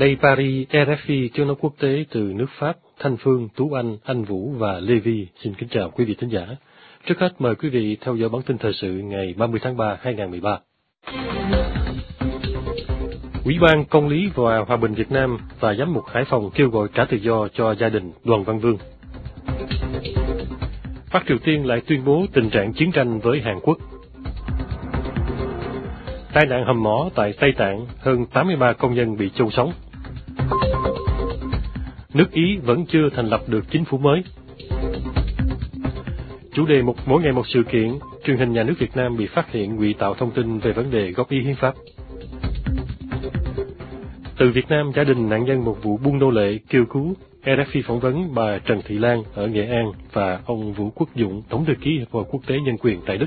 Đây Paris, RFI tiếng nói quốc tế từ nước Pháp, Thanh Phương, Tú Anh Vũ và Lê Vi xin kính chào quý vị thính giả. Trước hết mời quý vị theo dõi bản tin thời sự ngày 30 tháng 3, 2013. Ủy ban Công lý và Hòa bình Việt Nam và Giám mục Hải Phòng kêu gọi trả tự do cho gia đình Đoàn Văn Vương. Bắc Triều Tiên lại tuyên bố tình trạng chiến tranh với Hàn Quốc. Tai nạn hầm mỏ tại Tây Tạng, hơn 83 công nhân bị chôn sống. Nước Ý vẫn chưa thành lập được chính phủ mới. Chủ đề mỗi ngày một sự kiện, truyền hình nhà nước Việt Nam bị phát hiện ngụy tạo thông tin về vấn đề góp ý hiến pháp. Từ Việt Nam, gia đình nạn nhân một vụ buôn nô lệ kêu cứu. RFI phỏng vấn bà Trần Thị Lan ở Nghệ An và ông Vũ Quốc Dũng, Tổng thư ký Hiệp hội Quốc tế Nhân quyền tại Đức.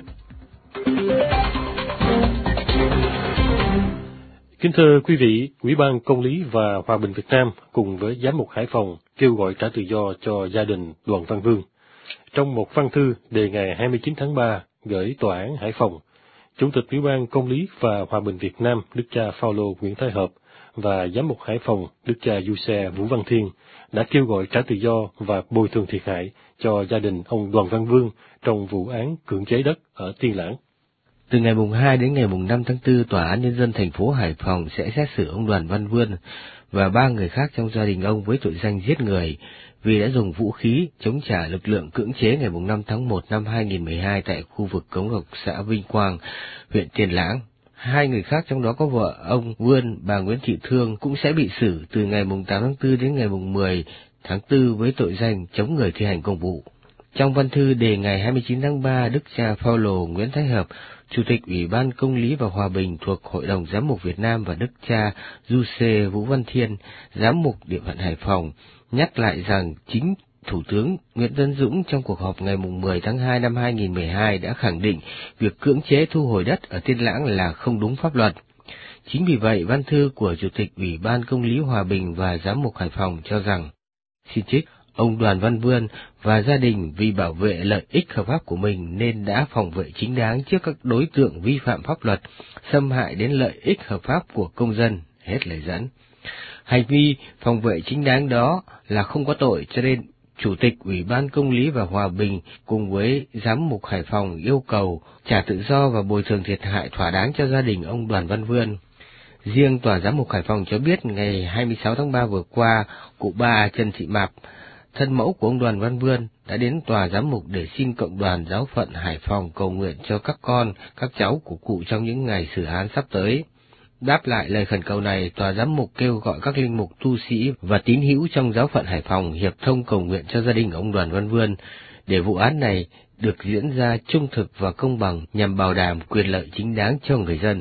Kính thưa quý vị, Ủy ban Công lý và Hòa bình Việt Nam cùng với Giám mục Hải Phòng kêu gọi trả tự do cho gia đình Đoàn Văn Vương. Trong một văn thư đề ngày 29 tháng 3 gửi Tòa án Hải Phòng, Chủ tịch Ủy ban Công lý và Hòa bình Việt Nam Đức cha Phaolô Nguyễn Thái Hợp và Giám mục Hải Phòng Đức cha Du-xe Vũ Văn Thiên đã kêu gọi trả tự do và bồi thường thiệt hại cho gia đình ông Đoàn Văn Vương trong vụ án cưỡng chế đất ở Tiên Lãng. Từ ngày mùng 2 đến ngày mùng 5 tháng 4, Tòa án Nhân dân thành phố Hải Phòng sẽ xét xử ông Đoàn Văn Vương và 3 người khác trong gia đình ông với tội danh giết người vì đã dùng vũ khí chống trả lực lượng cưỡng chế ngày mùng 5 tháng 1 năm 2012 tại khu vực Cống Lộc, xã Vinh Quang, huyện Tiên Lãng. 2 người khác trong đó có vợ ông Vương, bà Nguyễn Thị Thương cũng sẽ bị xử từ ngày mùng 8 tháng 4 đến ngày mùng 10 tháng 4 với tội danh chống người thi hành công vụ. Trong văn thư đề ngày 29 tháng 3, Đức cha Phaolô Nguyễn Thái Hợp, Chủ tịch Ủy ban Công lý và Hòa bình thuộc Hội đồng Giám mục Việt Nam và Đức cha Du-xe Vũ Văn Thiên, Giám mục Địa phận Hải Phòng, nhắc lại rằng chính Thủ tướng Nguyễn Tấn Dũng trong cuộc họp ngày 10 tháng 2 năm 2012 đã khẳng định việc cưỡng chế thu hồi đất ở Tiên Lãng là không đúng pháp luật. Chính vì vậy, văn thư của Chủ tịch Ủy ban Công lý Hòa bình và Giám mục Hải Phòng cho rằng, xin trích, ông Đoàn Văn Vương và gia đình vì bảo vệ lợi ích hợp pháp của mình nên đã phòng vệ chính đáng trước các đối tượng vi phạm pháp luật, xâm hại đến lợi ích hợp pháp của công dân, hết lời dẫn. Hành vi phòng vệ chính đáng đó là không có tội, cho nên Chủ tịch Ủy ban Công lý và Hòa bình cùng với Giám mục Hải Phòng yêu cầu trả tự do và bồi thường thiệt hại thỏa đáng cho gia đình ông Đoàn Văn Vương. Riêng Tòa Giám mục Hải Phòng cho biết ngày 26 tháng 3 vừa qua, cụ bà Trần Thị Mạp, thân mẫu của ông Đoàn Văn Vương, đã đến Tòa Giám mục để xin Cộng đoàn Giáo phận Hải Phòng cầu nguyện cho các con, các cháu của cụ trong những ngày xử án sắp tới. Đáp lại lời khẩn cầu này, Tòa Giám mục kêu gọi các linh mục, tu sĩ và tín hữu trong Giáo phận Hải Phòng hiệp thông cầu nguyện cho gia đình ông Đoàn Văn Vương để vụ án này được diễn ra trung thực và công bằng nhằm bảo đảm quyền lợi chính đáng cho người dân.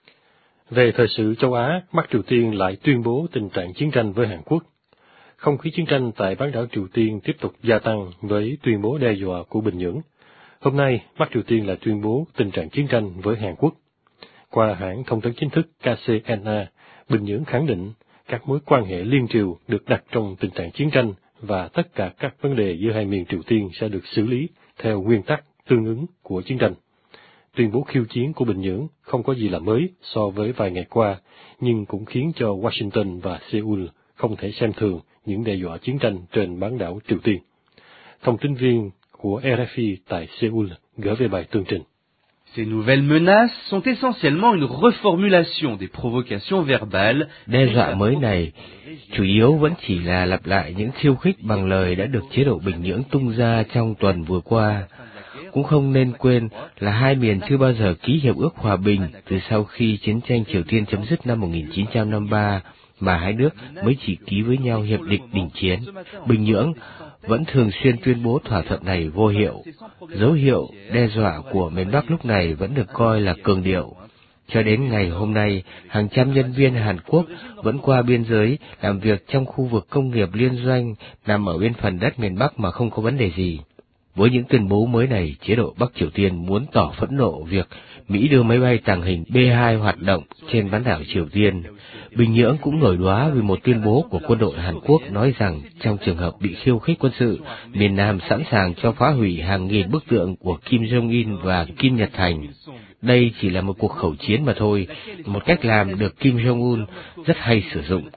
Về thời sự châu Á, Bắc Triều Tiên lại tuyên bố tình trạng chiến tranh với Hàn Quốc. Không khí chiến tranh tại bán đảo Triều Tiên tiếp tục gia tăng với tuyên bố đe dọa của Bình Nhưỡng. Hôm nay, Bắc Triều Tiên lại tuyên bố tình trạng chiến tranh với Hàn Quốc. Qua hãng thông tấn chính thức KCNA, Bình Nhưỡng khẳng định các mối quan hệ liên triều được đặt trong tình trạng chiến tranh và tất cả các vấn đề giữa hai miền Triều Tiên sẽ được xử lý theo nguyên tắc tương ứng của chiến tranh. Tuyên bố khiêu chiến của Bình Nhưỡng không có gì là mới so với vài ngày qua, nhưng cũng khiến cho Washington và Seoul không thể xem thường những đe dọa chiến tranh trên bán đảo Triều Tiên. Thông tin viên của RFI tại Seoul gửi về bài tường trình. Ces nouvelles menaces sont essentiellement une reformulation des provocations verbales. Đe dọa mới này chủ yếu vẫn chỉ là lặp lại những khiêu khích bằng lời đã được chế độ Bình Nhưỡng tung ra trong tuần vừa qua. Cũng không nên quên là hai miền chưa bao giờ ký hiệp ước hòa bình từ sau khi chiến tranh Triều Tiên chấm dứt năm 1953, mà hai nước mới chỉ ký với nhau hiệp định đình chiến. Bình Nhưỡng vẫn thường xuyên tuyên bố thỏa thuận này vô hiệu. Dấu hiệu đe dọa của miền Bắc lúc này vẫn được coi là cường điệu. Cho đến ngày hôm nay, hàng trăm nhân viên Hàn Quốc vẫn qua biên giới làm việc trong khu vực công nghiệp liên doanh nằm ở bên phần đất miền Bắc mà không có vấn đề gì. Với những tuyên bố mới này, chế độ Bắc Triều Tiên muốn tỏ phẫn nộ việc Mỹ đưa máy bay tàng hình B-2 hoạt động trên bán đảo Triều Tiên. Bình Nhưỡng cũng nổi đoá vì một tuyên bố của quân đội Hàn Quốc nói rằng trong trường hợp bị khiêu khích quân sự, miền Nam sẵn sàng cho phá hủy hàng nghìn bức tượng của Kim Jong-un và Kim Nhật Thành. Đây chỉ là một cuộc khẩu chiến mà thôi, một cách làm được Kim Jong-un rất hay sử dụng.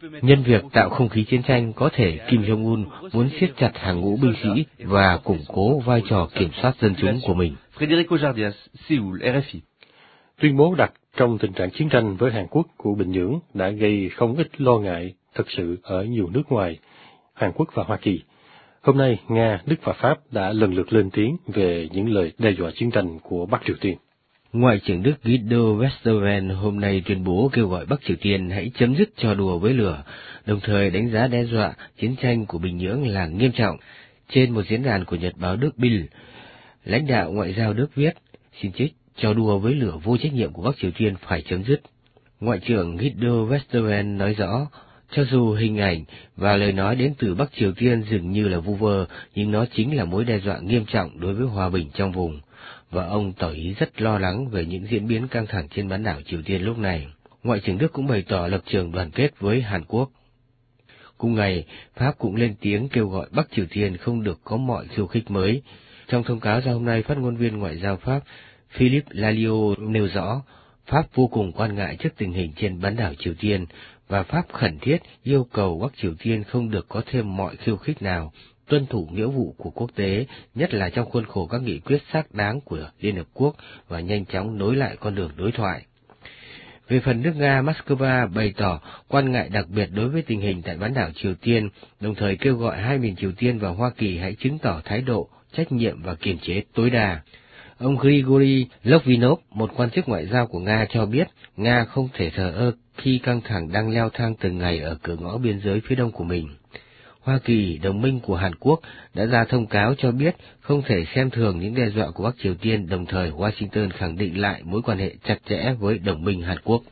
Nhân việc tạo không khí chiến tranh, có thể Kim Jong-un muốn siết chặt hàng ngũ binh sĩ và củng cố vai trò kiểm soát dân chúng của mình. Federico Jardias, Séoul, RFI. Tuyên bố đặt trong tình trạng chiến tranh với Hàn Quốc của Bình Nhưỡng đã gây không ít lo ngại thực sự ở nhiều nước ngoài, Hàn Quốc và Hoa Kỳ. Hôm nay, Nga, Đức và Pháp đã lần lượt lên tiếng về những lời đe dọa chiến tranh của Bắc Triều Tiên. Ngoại trưởng Đức Guido Westerwelle hôm nay tuyên bố kêu gọi Bắc Triều Tiên hãy chấm dứt trò đùa với lửa, đồng thời đánh giá đe dọa chiến tranh của Bình Nhưỡng là nghiêm trọng. Trên một diễn đàn của nhật báo Đức Bild, lãnh đạo ngoại giao Đức viết, xin trích, trò đùa với lửa vô trách nhiệm của Bắc Triều Tiên phải chấm dứt. Ngoại trưởng Guido Westerwelle nói rõ, cho dù hình ảnh và lời nói đến từ Bắc Triều Tiên dường như là vu vơ, nhưng nó chính là mối đe dọa nghiêm trọng đối với hòa bình trong vùng, và ông tỏ ý rất lo lắng về những diễn biến căng thẳng trên bán đảo Triều Tiên lúc này. Ngoại trưởng Đức cũng bày tỏ lập trường đoàn kết với Hàn Quốc. Cùng ngày, Pháp cũng lên tiếng kêu gọi Bắc Triều Tiên không được có mọi khiêu khích mới. Trong thông cáo ra hôm nay, phát ngôn viên ngoại giao Pháp Philippe Lalliot nêu rõ, Pháp vô cùng quan ngại trước tình hình trên bán đảo Triều Tiên, và Pháp khẩn thiết yêu cầu Bắc Triều Tiên không được có thêm mọi khiêu khích nào, tuân thủ nghĩa vụ của quốc tế, nhất là trong khuôn khổ các nghị quyết xác đáng của Liên Hợp Quốc và nhanh chóng nối lại con đường đối thoại. Về phần nước Nga, Moscow bày tỏ quan ngại đặc biệt đối với tình hình tại bán đảo Triều Tiên, đồng thời kêu gọi hai miền Triều Tiên và Hoa Kỳ hãy chứng tỏ thái độ, trách nhiệm và kiềm chế tối đa. Ông Grigory Lokvinov, một quan chức ngoại giao của Nga cho biết, Nga không thể thờ ơ khi căng thẳng đang leo thang từng ngày ở cửa ngõ biên giới phía đông của mình. Hoa Kỳ, đồng minh của Hàn Quốc, đã ra thông cáo cho biết không thể xem thường những đe dọa của Bắc Triều Tiên, đồng thời Washington khẳng định lại mối quan hệ chặt chẽ với đồng minh Hàn Quốc.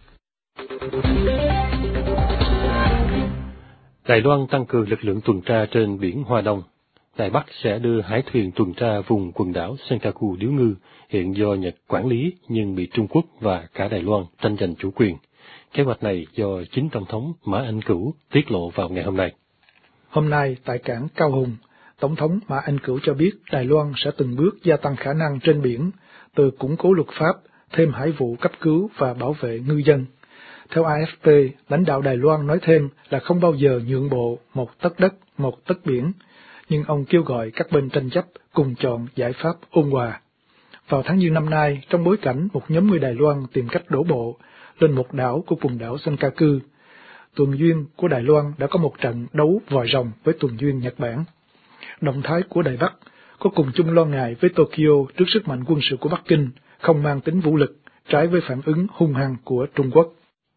Đài Loan tăng cường lực lượng tuần tra trên biển Hoa Đông. Đài Bắc sẽ đưa hải thuyền tuần tra vùng quần đảo Senkaku Điếu Ngư, hiện do Nhật quản lý nhưng bị Trung Quốc và cả Đài Loan tranh giành chủ quyền. Kế hoạch này do chính Tổng thống Mã Anh Cửu tiết lộ vào ngày hôm nay. Hôm nay, tại cảng Cao Hùng, Tổng thống Mã Anh Cửu cho biết Đài Loan sẽ từng bước gia tăng khả năng trên biển, từ củng cố luật pháp, thêm hải vụ cấp cứu và bảo vệ ngư dân. Theo AFP, lãnh đạo Đài Loan nói thêm là không bao giờ nhượng bộ một tấc đất, một tấc biển, nhưng ông kêu gọi các bên tranh chấp cùng chọn giải pháp ôn hòa. Vào tháng Giêng năm nay, trong bối cảnh một nhóm người Đài Loan tìm cách đổ bộ lên một đảo của quần đảo Senkaku, tuần duyên của Đài Loan đã có một trận đấu vòi rồng với tuần duyên Nhật Bản. Động thái của Đài Bắc có cùng chung lo ngại với Tokyo trước sức mạnh quân sự của Bắc Kinh, không mang tính vũ lực, trái với phản ứng hung hăng của Trung Quốc.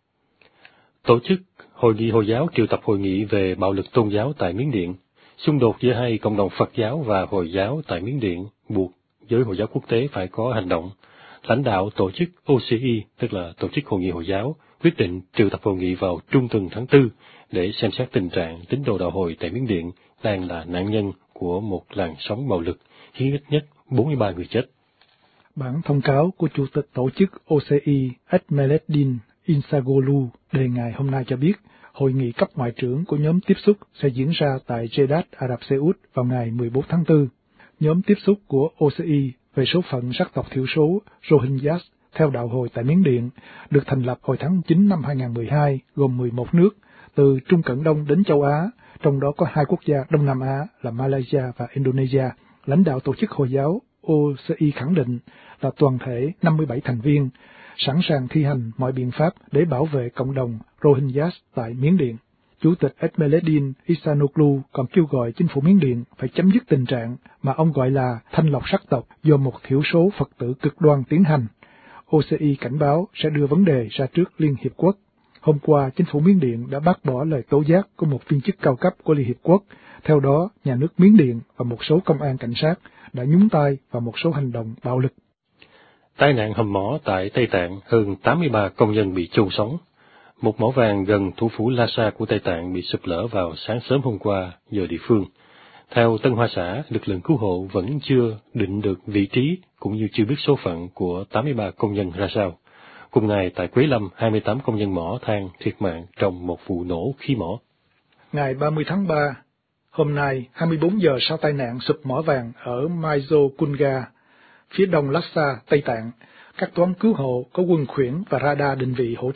Tổ chức Hội nghị Hồi giáo triệu tập hội nghị về bạo lực tôn giáo tại Miến Điện. Xung đột giữa hai cộng đồng Phật giáo và Hồi giáo tại Miến Điện buộc giới Hồi giáo quốc tế phải có hành động. Lãnh đạo tổ chức OCI, tức là Tổ chức Hội nghị Hồi giáo, quyết định triệu tập hội nghị vào trung tuần tháng 4 để xem xét tình trạng tín đồ đạo Hồi tại Miến Điện đang là nạn nhân của một làn sóng bạo lực, khiến ít nhất 43 người chết. Bản thông cáo của Chủ tịch Tổ chức OCI Ahmadinejad Insagolu đề ngày hôm nay cho biết, hội nghị cấp ngoại trưởng của nhóm tiếp xúc sẽ diễn ra tại Jeddah, Ả Rập Xê Út vào ngày 14 tháng 4. Nhóm tiếp xúc của OCI về số phận sắc tộc thiểu số Rohingyas theo đạo Hồi tại Miến Điện được thành lập hồi tháng 9 năm 2012, gồm 11 nước, từ Trung Cận Đông đến châu Á, trong đó có hai quốc gia Đông Nam Á là Malaysia và Indonesia. Lãnh đạo Tổ chức Hồi giáo OCI khẳng định là toàn thể 57 thành viên, sẵn sàng thi hành mọi biện pháp để bảo vệ cộng đồng Rohingyas tại Miến Điện. Chủ tịch Ahmadinejad Ihsanoglu còn kêu gọi chính phủ Miến Điện phải chấm dứt tình trạng mà ông gọi là thanh lọc sắc tộc do một thiểu số Phật tử cực đoan tiến hành. OCI cảnh báo sẽ đưa vấn đề ra trước Liên Hiệp Quốc. Hôm qua, chính phủ Miến Điện đã bác bỏ lời tố giác của một viên chức cao cấp của Liên Hiệp Quốc. Theo đó, nhà nước Miến Điện và một số công an cảnh sát đã nhúng tay vào một số hành động bạo lực. Tai nạn hầm mỏ tại Tây Tạng, hơn 83 công nhân bị chôn sống. Một mỏ vàng gần thủ phủ Lhasa của Tây Tạng bị sụp lở vào sáng sớm hôm qua giờ địa phương. Theo Tân Hoa Xã, lực lượng cứu hộ vẫn chưa định được vị trí cũng như chưa biết số phận của 83 công nhân ra sao. Cùng ngày tại Quế Lâm, 28 công nhân mỏ than thiệt mạng trong một vụ nổ khí mỏ. Ngày 30 tháng 3, hôm nay 24 giờ sau tai nạn sụp mỏ vàng ở Maizokunga, phía đông Lhasa, Tây Tạng, các toán cứu hộ có quân khuyển và radar định vị hỗ trợ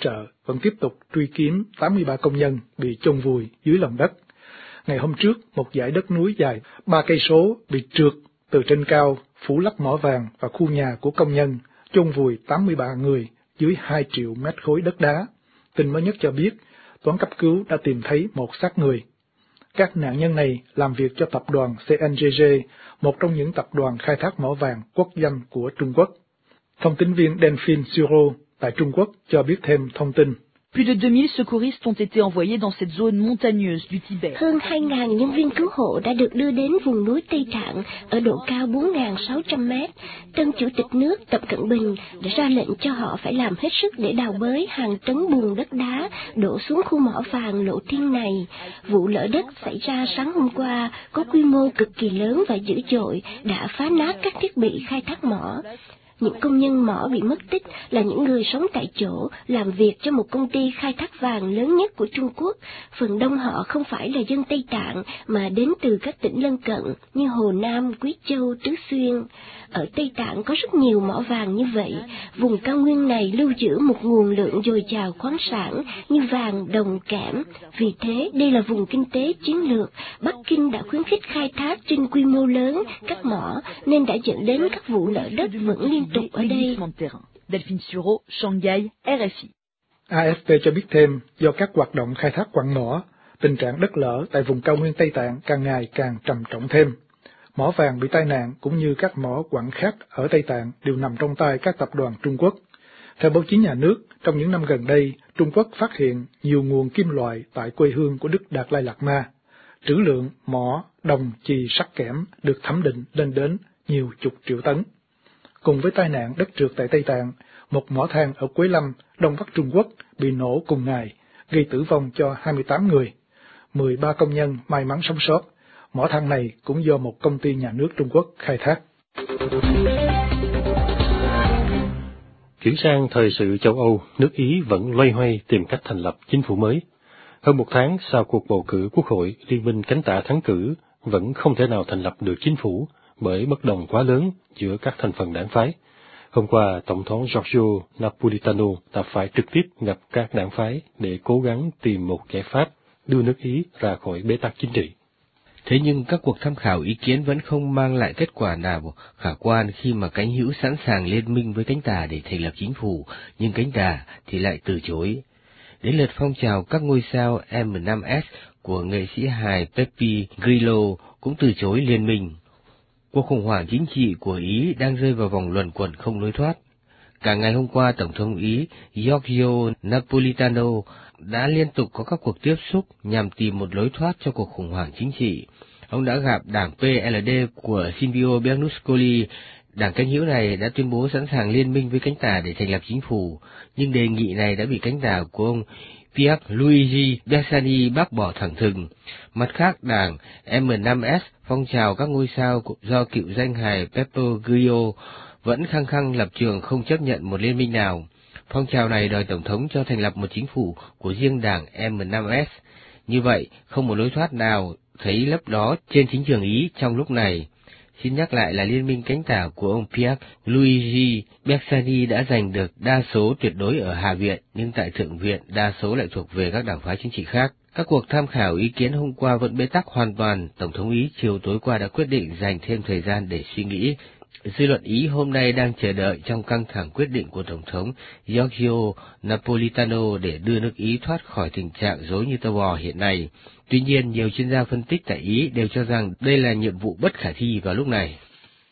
vẫn tiếp tục truy kiếm 83 công nhân bị chôn vùi dưới lòng đất. Ngày hôm trước, một dải đất núi dài 3 cây số bị trượt từ trên cao, phủ lấp mỏ vàng và khu nhà của công nhân, chôn vùi 83 người dưới 2 triệu mét khối đất đá. Tin mới nhất cho biết, toán cấp cứu đã tìm thấy một xác người. Các nạn nhân này làm việc cho tập đoàn CNGG, một trong những tập đoàn khai thác mỏ vàng quốc danh của Trung Quốc. Thông tin viên Delphine Suro tại Trung Quốc cho biết thêm thông tin. Plus de 2000 secouristes ont été envoyés dans cette zone montagneuse du Tibet. Hơn 2.000 nhân viên cứu hộ đã được đưa đến vùng núi Tây Tạng ở độ cao 4.600 mét. Tân Chủ tịch nước Tập Cận Bình đã ra lệnh cho họ phải làm hết sức để đào bới hàng tấn bùn đất đá đổ xuống khu mỏ vàng lộ thiên này. Vụ lở đất xảy ra sáng hôm qua có quy mô cực kỳ lớn và dữ dội, đã phá nát các thiết bị khai thác mỏ. Những công nhân mỏ bị mất tích là những người sống tại chỗ, làm việc cho một công ty khai thác vàng lớn nhất của Trung Quốc. Phần đông họ không phải là dân Tây Tạng, mà đến từ các tỉnh lân cận như Hồ Nam, Quý Châu, Tứ Xuyên. Ở Tây Tạng có rất nhiều mỏ vàng như vậy. Vùng cao nguyên này lưu giữ một nguồn lượng dồi dào khoáng sản như vàng, đồng, kẽm. Vì thế, đây là vùng kinh tế chiến lược. Bắc Kinh đã khuyến khích khai thác trên quy mô lớn các mỏ, nên đã dẫn đến các vụ lở đất vẫn liên tục ở đây. Delphine Suro, Shanghai, RFI. AFP cho biết thêm, do các hoạt động khai thác quặng mỏ, tình trạng đất lở tại vùng cao nguyên Tây Tạng càng ngày càng trầm trọng thêm. Mỏ vàng bị tai nạn cũng như các mỏ quặng khác ở Tây Tạng đều nằm trong tay các tập đoàn Trung Quốc. Theo báo chí nhà nước, trong những năm gần đây, Trung Quốc phát hiện nhiều nguồn kim loại tại quê hương của Đức Đạt Lai Lạt Ma. Trữ lượng mỏ, đồng, chì, sắt kẽm được thẩm định lên đến nhiều chục triệu tấn. Cùng với tai nạn đất trượt tại Tây Tạng, một mỏ than ở Quế Lâm, Đông Bắc Trung Quốc bị nổ cùng ngày, gây tử vong cho 28 người. 13 công nhân may mắn sống sót. Mỏ than này cũng do một công ty nhà nước Trung Quốc khai thác. Chuyển sang thời sự châu Âu, nước Ý vẫn loay hoay tìm cách thành lập chính phủ mới. Hơn một tháng sau cuộc bầu cử quốc hội, Liên minh cánh tả thắng cử vẫn không thể nào thành lập được chính phủ bởi bất đồng quá lớn giữa các thành phần đảng phái. Hôm qua, Tổng thống Giorgio Napolitano đã phải trực tiếp gặp các đảng phái để cố gắng tìm một giải pháp đưa nước Ý ra khỏi bế tắc chính trị. Thế nhưng các cuộc tham khảo ý kiến vẫn không mang lại kết quả nào khả quan khi mà cánh hữu sẵn sàng liên minh với cánh tả để thành lập chính phủ, nhưng cánh tả thì lại từ chối. Đến lượt phong trào các ngôi sao M5S của nghệ sĩ hài Beppe Grillo cũng từ chối liên minh. Cuộc khủng hoảng chính trị của Ý đang rơi vào vòng luẩn quẩn không lối thoát. Cả ngày hôm qua, Tổng thống Ý Giorgio Napolitano đã liên tục có các cuộc tiếp xúc nhằm tìm một lối thoát cho cuộc khủng hoảng chính trị. Ông đã gặp đảng PLD của Silvio Berlusconi. Đảng cánh hữu này đã tuyên bố sẵn sàng liên minh với cánh tả để thành lập chính phủ, nhưng đề nghị này đã bị cánh tả của ông Pierluigi Bersani bác bỏ thẳng thừng. Mặt khác, đảng M5S, phong trào các ngôi sao do cựu danh hài Beppe Grillo, vẫn khăng khăng lập trường không chấp nhận một liên minh nào. Phong trào này đòi Tổng thống cho thành lập một chính phủ của riêng đảng M5S. Như vậy, không một lối thoát nào thấy lấp đó trên chính trường Ý trong lúc này. Xin nhắc lại là liên minh cánh tả của ông Pierluigi Bersani đã giành được đa số tuyệt đối ở Hạ viện, nhưng tại Thượng viện đa số lại thuộc về các đảng phái chính trị khác. Các cuộc tham khảo ý kiến hôm qua vẫn bế tắc hoàn toàn. Tổng thống Ý chiều tối qua đã quyết định dành thêm thời gian để suy nghĩ. Dư luận Ý hôm nay đang chờ đợi trong căng thẳng quyết định của Tổng thống Giorgio Napolitano để đưa nước Ý thoát khỏi tình trạng rối như tơ bò hiện nay. Tuy nhiên, nhiều chuyên gia phân tích tại Ý đều cho rằng đây là nhiệm vụ bất khả thi vào lúc này.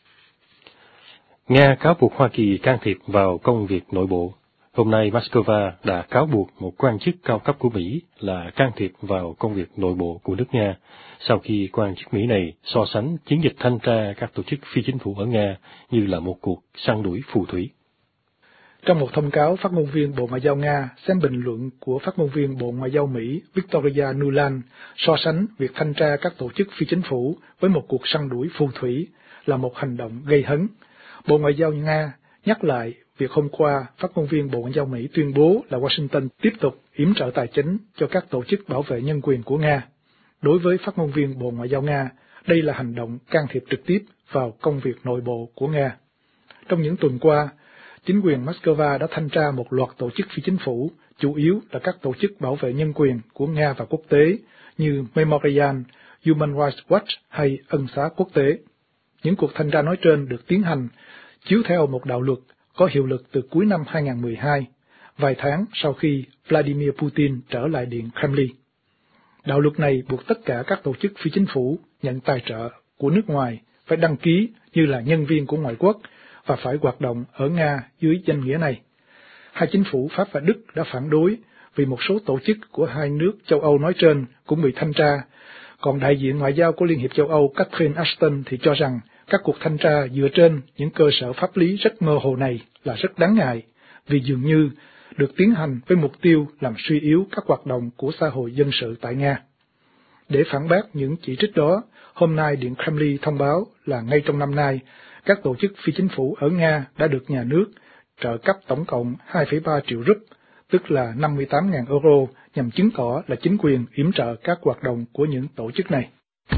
Nga cáo buộc Hoa Kỳ can thiệp vào công việc nội bộ. Hôm nay, Moscow đã cáo buộc một quan chức cao cấp của Mỹ là can thiệp vào công việc nội bộ của nước Nga, sau khi quan chức Mỹ này so sánh chiến dịch thanh tra các tổ chức phi chính phủ ở Nga như là một cuộc săn đuổi phù thủy. Trong một thông cáo, phát ngôn viên Bộ Ngoại giao Nga xem bình luận của phát ngôn viên Bộ Ngoại giao Mỹ Victoria Nuland so sánh việc thanh tra các tổ chức phi chính phủ với một cuộc săn đuổi phù thủy là một hành động gây hấn. Bộ Ngoại giao Nga nhắc lại việc hôm qua phát ngôn viên Bộ Ngoại giao Mỹ tuyên bố là Washington tiếp tục yểm trợ tài chính cho các tổ chức bảo vệ nhân quyền của Nga. Đối với phát ngôn viên Bộ Ngoại giao Nga, đây là hành động can thiệp trực tiếp vào công việc nội bộ của Nga. Trong những tuần qua, chính quyền Moscow đã thanh tra một loạt tổ chức phi chính phủ, chủ yếu là các tổ chức bảo vệ nhân quyền của Nga và quốc tế như Memorial, Human Rights Watch hay Ân xá quốc tế. Những cuộc thanh tra nói trên được tiến hành chiếu theo một đạo luật có hiệu lực từ cuối năm 2012, vài tháng sau khi Vladimir Putin trở lại Điện Kremlin. Đạo luật này buộc tất cả các tổ chức phi chính phủ nhận tài trợ của nước ngoài phải đăng ký như là nhân viên của ngoại quốc và phải hoạt động ở Nga dưới danh nghĩa này. Hai chính phủ Pháp và Đức đã phản đối vì một số tổ chức của hai nước châu Âu nói trên cũng bị thanh tra, còn đại diện ngoại giao của Liên hiệp châu Âu Catherine Ashton thì cho rằng các cuộc thanh tra dựa trên những cơ sở pháp lý rất mơ hồ này là rất đáng ngại, vì dường như được tiến hành với mục tiêu làm suy yếu các hoạt động của xã hội dân sự tại Nga. Để phản bác những chỉ trích đó, hôm nay Điện Kremlin thông báo là ngay trong năm nay, các tổ chức phi chính phủ ở Nga đã được nhà nước trợ cấp tổng cộng 2,3 triệu rúp, tức là 58.000 euro, nhằm chứng tỏ là chính quyền yểm trợ các hoạt động của những tổ chức này.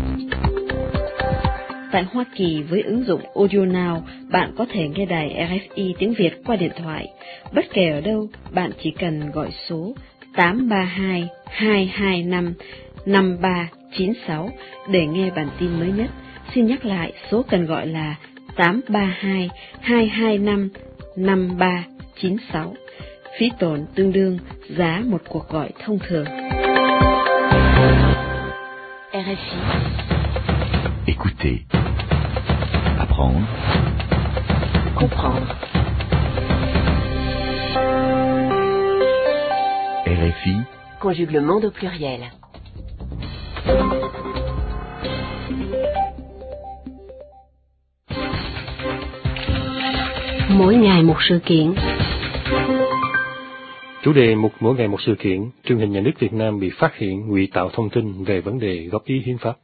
Tại Hoa Kỳ, với ứng dụng Audio Now, bạn có thể nghe đài RFI tiếng Việt qua điện thoại. Bất kể ở đâu, bạn chỉ cần gọi số 832-225-5396 để nghe bản tin mới nhất. Xin nhắc lại, số cần gọi là 832-225-5396. Phí tổn tương đương giá một cuộc gọi thông thường. RFI. Écoutez, apprendre, comprendre. RFI, conjugue le monde au pluriel. Mỗi ngày một sự kiện. Chủ đề mục mỗi ngày một sự kiện, truyền hình nhà nước Việt Nam bị phát hiện ngụy tạo thông tin về vấn đề góp ý hiến pháp.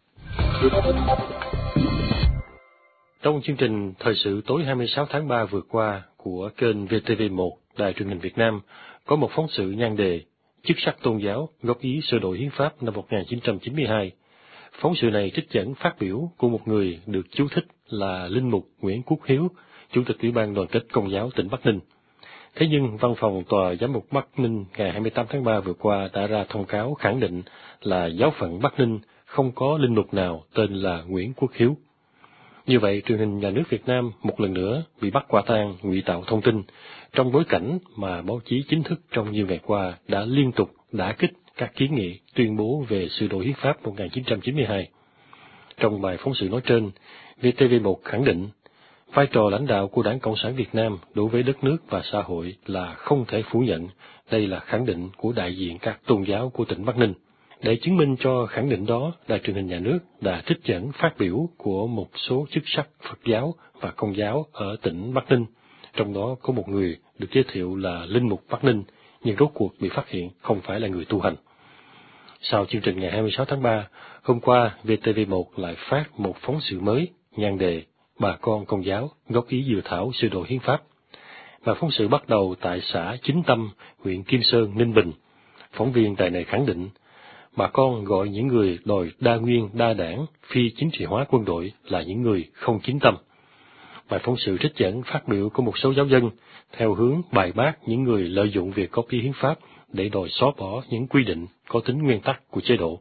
Trong chương trình thời sự tối 26 tháng 3 vừa qua của kênh VTV1 Đài truyền hình Việt Nam có một phóng sự nhan đề Chức sắc tôn giáo góp ý sửa đổi hiến pháp năm 1992. Phóng sự này trích dẫn phát biểu của một người được chú thích là Linh mục Nguyễn Quốc Hiếu, Chủ tịch Ủy ban Đoàn kết Công giáo tỉnh Bắc Ninh. Thế nhưng Văn phòng Tòa Giám mục Bắc Ninh ngày 28 tháng 3 vừa qua đã ra thông cáo khẳng định là giáo phận Bắc Ninh không có linh mục nào tên là Nguyễn Quốc Hiếu. Như vậy, truyền hình nhà nước Việt Nam một lần nữa bị bắt quả tang ngụy tạo thông tin, trong bối cảnh mà báo chí chính thức trong nhiều ngày qua đã liên tục đả kích các kiến nghị tuyên bố về sửa đổi hiến pháp 1992. Trong bài phóng sự nói trên, VTV1 khẳng định, vai trò lãnh đạo của Đảng Cộng sản Việt Nam đối với đất nước và xã hội là không thể phủ nhận. Đây là khẳng định của đại diện các tôn giáo của tỉnh Bắc Ninh. Để chứng minh cho khẳng định đó, Đài truyền hình nhà nước đã trích dẫn phát biểu của một số chức sắc Phật giáo và Công giáo ở tỉnh Bắc Ninh. Trong đó có một người được giới thiệu là Linh mục Bắc Ninh, nhưng rốt cuộc bị phát hiện không phải là người tu hành. Sau chương trình ngày 26 tháng 3, hôm qua VTV1 lại phát một phóng sự mới, nhan đề Bà con Công giáo góp ý dự thảo sửa đổi hiến pháp. Và phóng sự bắt đầu tại xã Chính Tâm, huyện Kim Sơn, Ninh Bình. Phóng viên tại này khẳng định, bà con gọi những người đòi đa nguyên, đa đảng, phi chính trị hóa quân đội là những người không chính tâm. Bài phóng sự trích dẫn phát biểu của một số giáo dân theo hướng bài bác những người lợi dụng việc copy hiến pháp để đòi xóa bỏ những quy định có tính nguyên tắc của chế độ.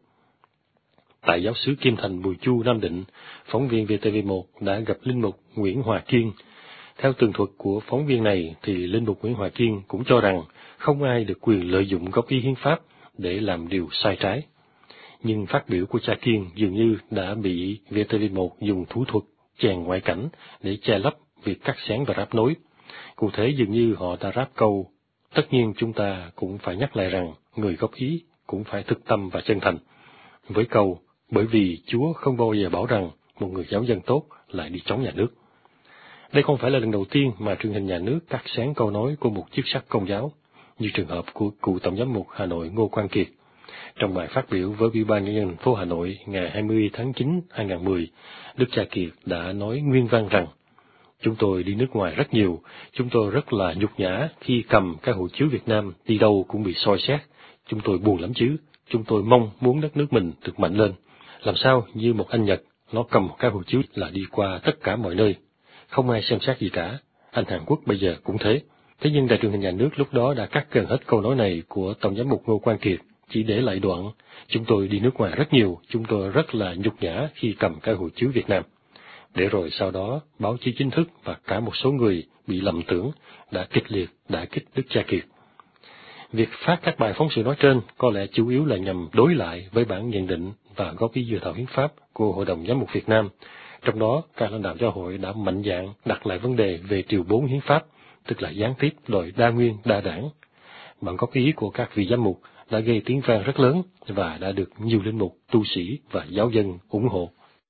Tại giáo xứ Kim Thành, Bùi Chu, Nam Định, phóng viên VTV1 đã gặp Linh mục Nguyễn Hòa Kiên. Theo tường thuật của phóng viên này thì Linh mục Nguyễn Hòa Kiên cũng cho rằng không ai được quyền lợi dụng góp ý hiến pháp để làm điều sai trái. Nhưng phát biểu của cha Kiên dường như đã bị VTV1 dùng thủ thuật chèn ngoại cảnh để che lấp việc cắt xén và ráp nối. Cụ thể dường như họ đã ráp câu, tất nhiên chúng ta cũng phải nhắc lại rằng người góp ý cũng phải thực tâm và chân thành. Với câu, bởi vì Chúa không bao giờ bảo rằng một người giáo dân tốt lại đi chống nhà nước. Đây không phải là lần đầu tiên mà truyền hình nhà nước cắt xén câu nói của một chức sắc Công giáo, như trường hợp của cựu Tổng giám mục Hà Nội Ngô Quang Kiệt. Trong bài phát biểu với Ủy ban Nhân dân thành phố Hà Nội ngày 20 tháng 9 2010, Đức cha Kiệt đã nói nguyên văn rằng, chúng tôi đi nước ngoài rất nhiều, chúng tôi rất là nhục nhã khi cầm cái hộ chiếu Việt Nam đi đâu cũng bị soi xét, chúng tôi buồn lắm chứ, chúng tôi mong muốn đất nước mình được mạnh lên. Làm sao như một anh Nhật, nó cầm cái hộ chiếu là đi qua tất cả mọi nơi, không ai xem xét gì cả, anh Hàn Quốc bây giờ cũng thế. Thế nhưng Đài truyền hình nhà nước lúc đó đã cắt gần hết câu nói này của Tổng giám mục Ngô Quang Kiệt, chỉ để lại đoạn: chúng tôi đi nước ngoài rất nhiều, chúng tôi rất là nhục nhã khi cầm cái hộ chiếu Việt Nam. Để rồi sau đó, báo chí chính thức và cả một số người bị lầm tưởng đã kịch liệt đả kích Đức cha Kiệt. Việc phát các bài phóng sự nói trên có lẽ chủ yếu là nhằm đối lại với bản nhận định và góp ý dự thảo hiến pháp của Hội đồng Giám mục Việt Nam. Trong đó, các lãnh đạo giáo hội đã mạnh dạn đặt lại vấn đề về điều 4 hiến pháp, tức là gián tiếp đòi đa nguyên, đa đảng. Bản góp ý của các vị giám mục đã gây tiếng vang rất lớn và đã được nhiều linh mục, tu sĩ và giáo dân ủng hộ.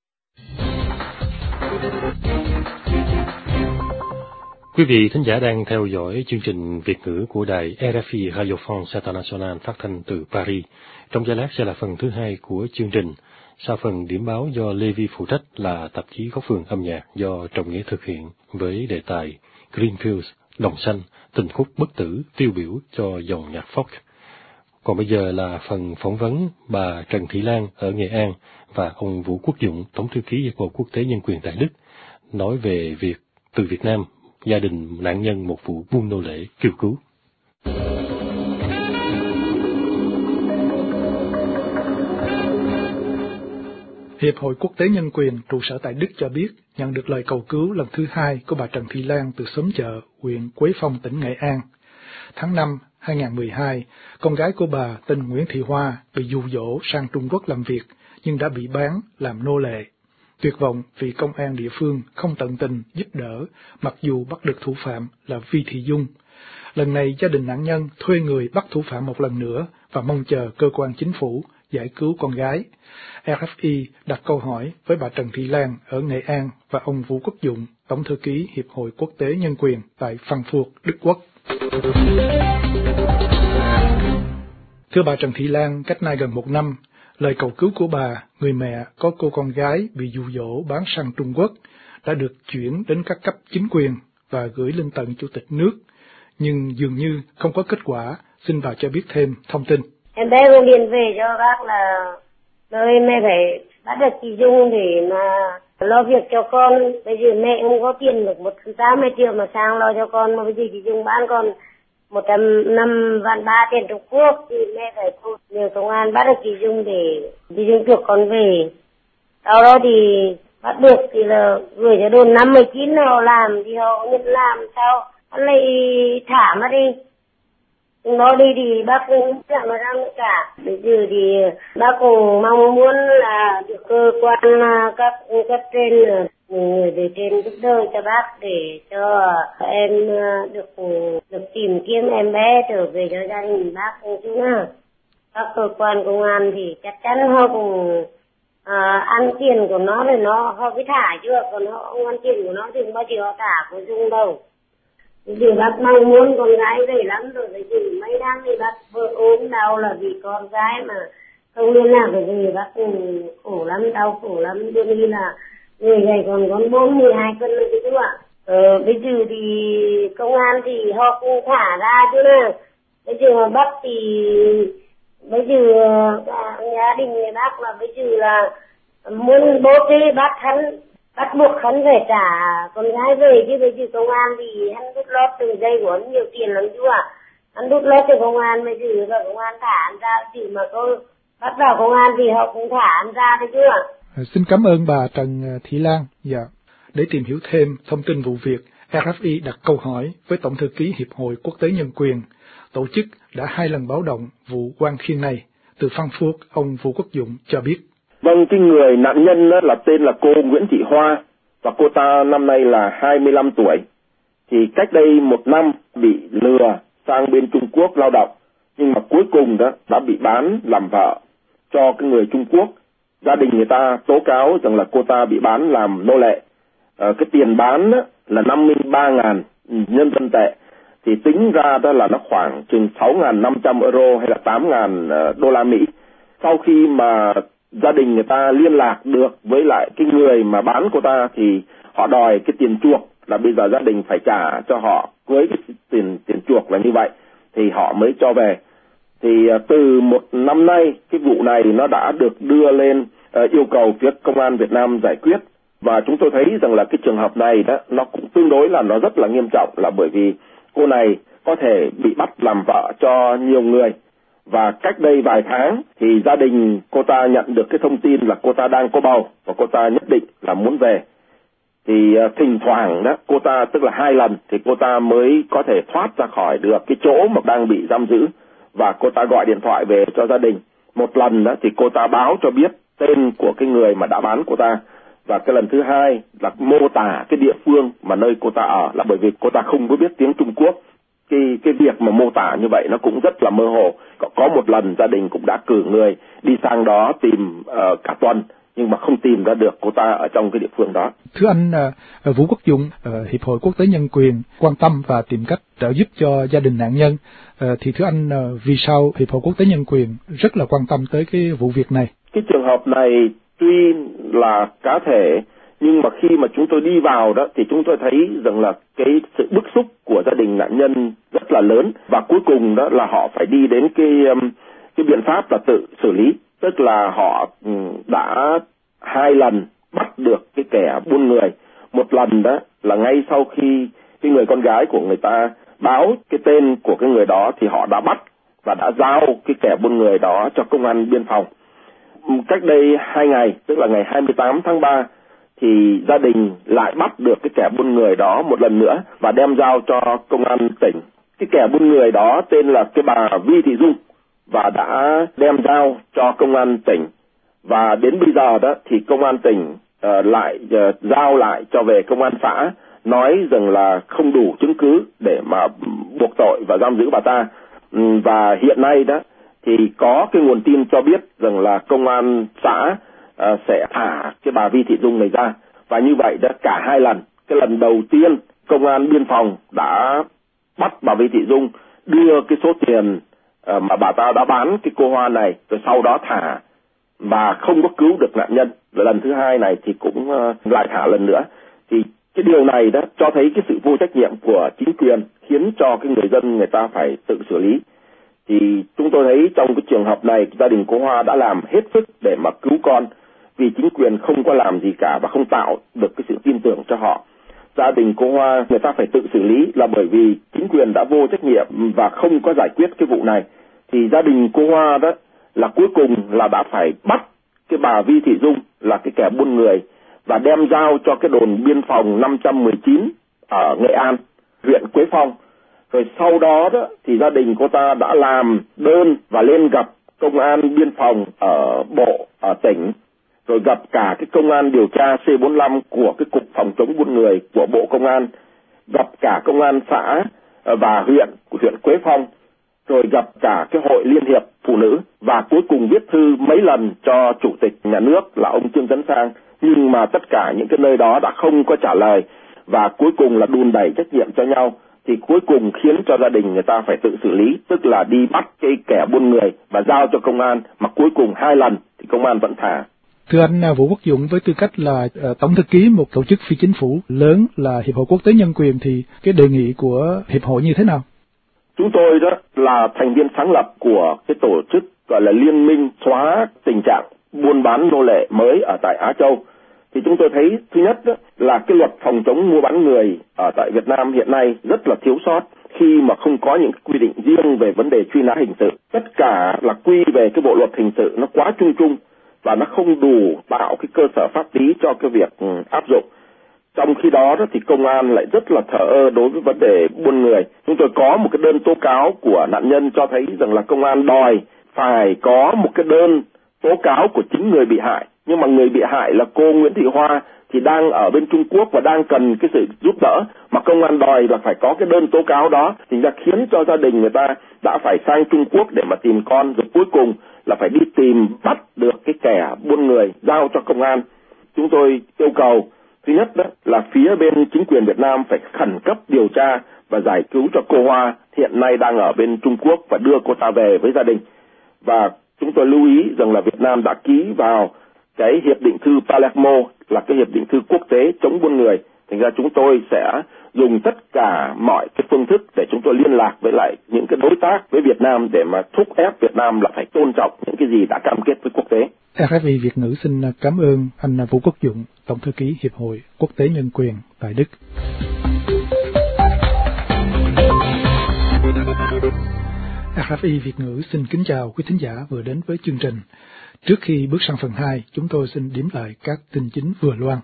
Quý vị thính giả đang theo dõi chương trình Việt ngữ của đài RFI Radio France International phát thanh từ Paris. Trong giây lát sẽ là phần thứ 2 của chương trình. Sau phần điểm báo do Lê Vi phụ trách là tạp chí Góc Vườn âm nhạc do Trọng Nghĩa thực hiện với đề tài Greenfields, Đồng Xanh, tình khúc bất tử tiêu biểu cho dòng nhạc folk. Còn bây giờ là phần phỏng vấn bà Trần Thị Lan ở Nghệ An và ông Vũ Quốc Dũng, Tổng thư ký Hiệp hội Quốc tế Nhân quyền tại Đức, nói về việc từ Việt Nam, gia đình nạn nhân một vụ buôn nô lệ kêu cứu. Hiệp hội Quốc tế Nhân quyền trụ sở tại Đức cho biết nhận được lời cầu cứu lần thứ 2 của bà Trần Thị Lan từ xóm Chợ, huyện Quế Phong, tỉnh Nghệ An. Tháng 5 2012, con gái của bà tên Nguyễn Thị Hoa bị dụ dỗ sang Trung Quốc làm việc nhưng đã bị bán làm nô lệ. Tuyệt vọng vì công an địa phương không tận tình giúp đỡ mặc dù bắt được thủ phạm là Vi Thị Dung. Lần này gia đình nạn nhân thuê người bắt thủ phạm một lần nữa và mong chờ cơ quan chính phủ giải cứu con gái. RFI đặt câu hỏi với bà Trần Thị Lan ở Nghệ An và ông Vũ Quốc Dũng, Tổng thư ký Hiệp hội Quốc tế Nhân quyền tại Frankfurt, Đức Quốc. Thưa bà Trần Thị Lan, cách nay gần 1 năm, lời cầu cứu của bà, người mẹ có cô con gái bị dụ dỗ bán sang Trung Quốc, đã được chuyển đến các cấp chính quyền và gửi lên tận Chủ tịch nước, nhưng dường như không có kết quả. Xin bà cho biết thêm thông tin. Em bé cũng điện về cho bác là nơi mẹ phải bắt được chị Dung để mà lo việc cho con. Bây giờ mẹ không có tiền được 180 triệu mà sang lo cho con, mà bây giờ chị Dung bán con 105 vạn 3 tiền Trung Quốc thì mẹ phải nhờ công an bắt được chị Dung để chị Dung chuộc con về. Sau đó thì bắt được thì là gửi cho đồn 519 họ làm thì họ nhận làm, sao hắn lại thả mà đi. Nó đi thì bác cũng chẳng mà ra nữa cả. Bây giờ thì bác cũng mong muốn là được cơ quan các cấp trên người để trên giúp đỡ cho bác để cho em được tìm kiếm em bé trở về cho gia đình bác chứ nào. Các cơ quan công an thì chắc chắn họ cũng ăn tiền của nó thì họ cứ thả chưa, còn họ không ăn tiền của nó thì không bao giờ họ thả của Dung đâu. Vì bác mong muốn con gái về lắm rồi, bởi vì mấy năm thì bác vợ ốm đau là vì con gái mà không liên lạc được gì, bác khổ lắm, đau khổ lắm, đương nhiên là người gầy còn 42 cân nữa chứ ạ. Bây giờ thì công an thì họ cũng thả ra chứ nào. Bây giờ mà bắt thì bây giờ gia đình người bác là bây giờ là muốn bố trí bắt buộc hắn phải trả con gái về, chứ bây giờ công an thì hắn đút lót từ dây của hắn nhiều tiền lắm chứ ạ. Hắn đút lót từ công an, bây giờ là công an thả hắn ra, chứ mà có bắt vào công an thì họ cũng thả hắn ra đấy chứ ạ. Xin cảm ơn bà Trần Thị Lan. Dạ. Để tìm hiểu thêm thông tin vụ việc, RFI đặt câu hỏi với Tổng thư ký Hiệp hội Quốc tế Nhân quyền, tổ chức đã 2 lần báo động vụ quan khiên này. Từ Frankfurt, ông Vũ Quốc Dũng cho biết. Vâng, cái người nạn nhân đó là tên là cô Nguyễn Thị Hoa, và cô ta năm nay là 25 tuổi. Thì cách đây 1 năm bị lừa sang bên Trung Quốc lao động, nhưng mà cuối cùng đó đã bị bán làm vợ cho cái người Trung Quốc. Gia đình người ta tố cáo rằng là cô ta bị bán làm nô lệ. Cái tiền bán đó là 53.000 nhân dân tệ, thì tính ra đó là nó khoảng chừng 6.500 euro hay là 8.000 đô la Mỹ. Sau khi mà gia đình người ta liên lạc được với lại cái người mà bán cô ta thì họ đòi cái tiền chuộc, là bây giờ gia đình phải trả cho họ với cái tiền chuộc là như vậy thì họ mới cho về. Thì từ 1 năm nay cái vụ này nó đã được đưa lên yêu cầu phía công an Việt Nam giải quyết, và chúng tôi thấy rằng là cái trường hợp này đó nó cũng tương đối là nó rất là nghiêm trọng, là bởi vì cô này có thể bị bắt làm vợ cho nhiều người. Và cách đây vài tháng thì gia đình cô ta nhận được cái thông tin là cô ta đang có bầu và cô ta nhất định là muốn về. Thì thỉnh thoảng đó cô ta, tức là 2 lần thì cô ta mới có thể thoát ra khỏi được cái chỗ mà đang bị giam giữ, và cô ta gọi điện thoại về cho gia đình. Một lần đó thì cô ta báo cho biết tên của cái người mà đã bán cô ta, và cái lần thứ hai là mô tả cái địa phương mà nơi cô ta ở, là bởi vì cô ta không có biết tiếng Trung Quốc. Cái việc mà mô tả như vậy nó cũng rất là mơ hồ. Có một lần gia đình cũng đã cử người đi sang đó tìm cả tuần, nhưng mà không tìm ra được cô ta ở trong cái địa phương đó. Thưa anh Vũ Quốc Dũng, Hiệp hội Quốc tế Nhân quyền quan tâm và tìm cách trợ giúp cho gia đình nạn nhân. Thì thưa anh, vì sao Hiệp hội Quốc tế Nhân quyền rất là quan tâm tới cái vụ việc này? Cái trường hợp này tuy là cá thể, nhưng mà khi mà chúng tôi đi vào đó thì chúng tôi thấy rằng là cái sự bức xúc của gia đình nạn nhân rất là lớn, và cuối cùng đó là họ phải đi đến cái biện pháp là tự xử lý. Tức là họ đã 2 lần bắt được cái kẻ buôn người. Một lần đó là ngay sau khi cái người con gái của người ta báo cái tên của cái người đó thì họ đã bắt và đã giao cái kẻ buôn người đó cho công an biên phòng. Cách đây 2 ngày, tức là ngày 28 tháng 3, thì gia đình lại bắt được cái kẻ buôn người đó một lần nữa và đem giao cho công an tỉnh. Cái kẻ buôn người đó tên là cái bà Vi Thị Dung, và đã đem giao cho công an tỉnh. Và đến bây giờ đó thì công an tỉnh lại giao lại cho về công an xã, nói rằng là không đủ chứng cứ để mà buộc tội và giam giữ bà ta. Và hiện nay đó thì có cái nguồn tin cho biết rằng là công an xã sẽ thả cái bà Vi Thị Dung này ra. Và như vậy đã cả 2 lần. Cái lần đầu tiên công an biên phòng đã bắt bà Vi Thị Dung, đưa cái số tiền mà bà ta đã bán cái cô hoa này, rồi sau đó thả và không có cứu được nạn nhân. Rồi lần thứ 2 này thì cũng lại thả lần nữa. Thì cái điều này đó cho thấy cái sự vô trách nhiệm của chính quyền, khiến cho cái người dân người ta phải tự xử lý. Thì chúng tôi thấy trong cái trường hợp này, gia đình cô Hoa đã làm hết sức để mà cứu con, vì chính quyền không có làm gì cả và không tạo được cái sự tin tưởng cho họ. Gia đình cô Hoa người ta phải tự xử lý là bởi vì chính quyền đã vô trách nhiệm và không có giải quyết cái vụ này. Thì gia đình cô Hoa đó là cuối cùng là đã phải bắt cái bà Vi Thị Dung là cái kẻ buôn người và đem giao cho cái đồn biên phòng 519 ở Nghệ An, huyện Quế Phong. Rồi sau đó đó thì gia đình cô ta đã làm đơn và lên gặp công an biên phòng ở bộ, ở tỉnh, rồi gặp cả cái công an điều tra C45 của cái cục phòng chống buôn người của Bộ Công an, gặp cả công an xã và huyện của huyện Quế Phong, rồi gặp cả cái hội liên hiệp phụ nữ, và cuối cùng viết thư mấy lần cho chủ tịch nhà nước là ông Trương Tấn Sang, nhưng mà tất cả những cái nơi đó đã không có trả lời, và cuối cùng là đùn đẩy trách nhiệm cho nhau. Thì cuối cùng khiến cho gia đình người ta phải tự xử lý, tức là đi bắt cái kẻ buôn người và giao cho công an, mà cuối cùng 2 lần thì công an vẫn thả. Thưa anh Vũ Quốc Dũng, với tư cách là tổng thư ký một tổ chức phi chính phủ lớn là Hiệp hội Quốc tế Nhân quyền, thì cái đề nghị của Hiệp hội như thế nào? Chúng tôi đó là thành viên sáng lập của cái tổ chức gọi là Liên minh xóa tình trạng buôn bán nô lệ mới ở tại Á Châu. Thì chúng tôi thấy thứ nhất đó là cái luật phòng chống mua bán người ở tại Việt Nam hiện nay rất là thiếu sót, khi mà không có những quy định riêng về vấn đề truy nã hình sự. Tất cả là quy về cái bộ luật hình sự nó quá chung chung và nó không đủ tạo cái cơ sở pháp lý cho cái việc áp dụng. Trong khi đó thì công an lại rất là thờ ơ đối với vấn đề buôn người. Chúng tôi có một cái đơn tố cáo của nạn nhân cho thấy rằng là công an đòi phải có một cái đơn tố cáo của chính người bị hại. Nhưng mà người bị hại là cô Nguyễn Thị Hoa thì đang ở bên Trung Quốc và đang cần cái sự giúp đỡ, mà công an đòi là phải có cái đơn tố cáo đó, thì ra khiến cho gia đình người ta đã phải sang Trung Quốc để mà tìm con, rồi cuối cùng là phải đi tìm bắt được cái kẻ buôn người giao cho công an. Chúng tôi yêu cầu thứ nhất đó là phía bên chính quyền Việt Nam phải khẩn cấp điều tra và giải cứu cho cô Hoa hiện nay đang ở bên Trung Quốc và đưa cô ta về với gia đình. Và chúng tôi lưu ý rằng là Việt Nam đã ký vào cái hiệp định thư Palermo, là cái hiệp định thư quốc tế chống buôn người. Thành ra chúng tôi sẽ dùng tất cả mọi cái phương thức để chúng tôi liên lạc với lại những cái đối tác với Việt Nam để mà thúc ép Việt Nam là phải tôn trọng những cái gì đã cam kết với quốc tế. RFI Việt ngữ xin cảm ơn anh Vũ Quốc Dũng, Tổng thư ký Hiệp hội Quốc tế Nhân quyền tại Đức. RFI Việt ngữ xin kính chào quý thính giả vừa đến với chương trình. Trước khi bước sang phần 2, chúng tôi xin điểm lại các tin chính vừa loan.